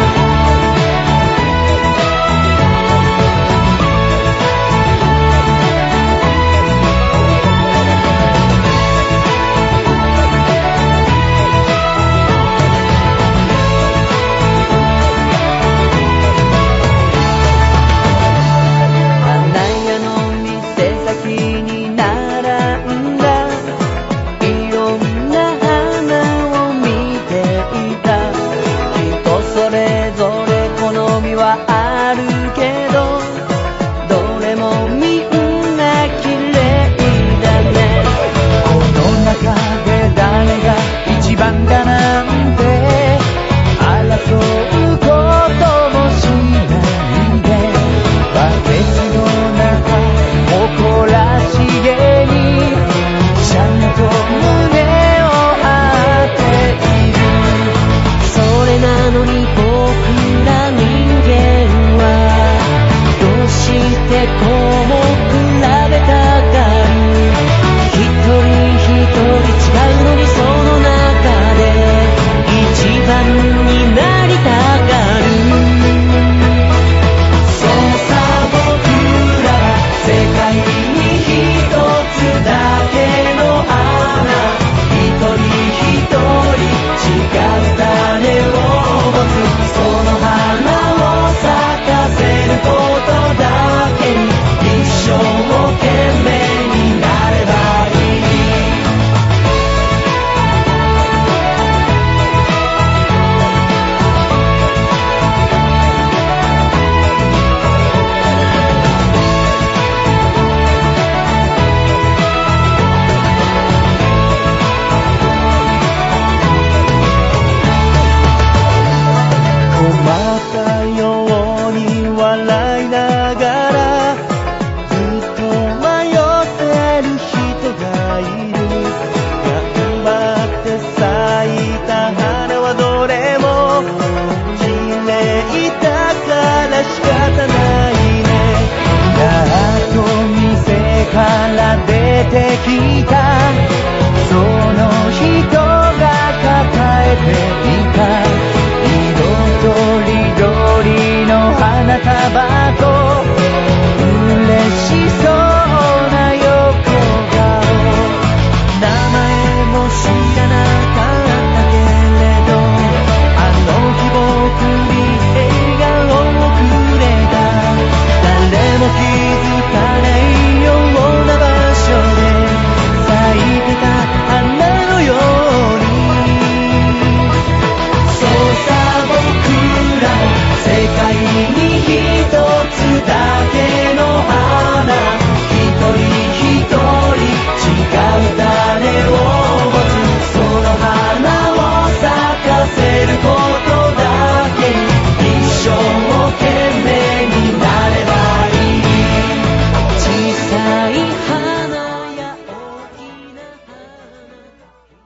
出てきたその人が抱えて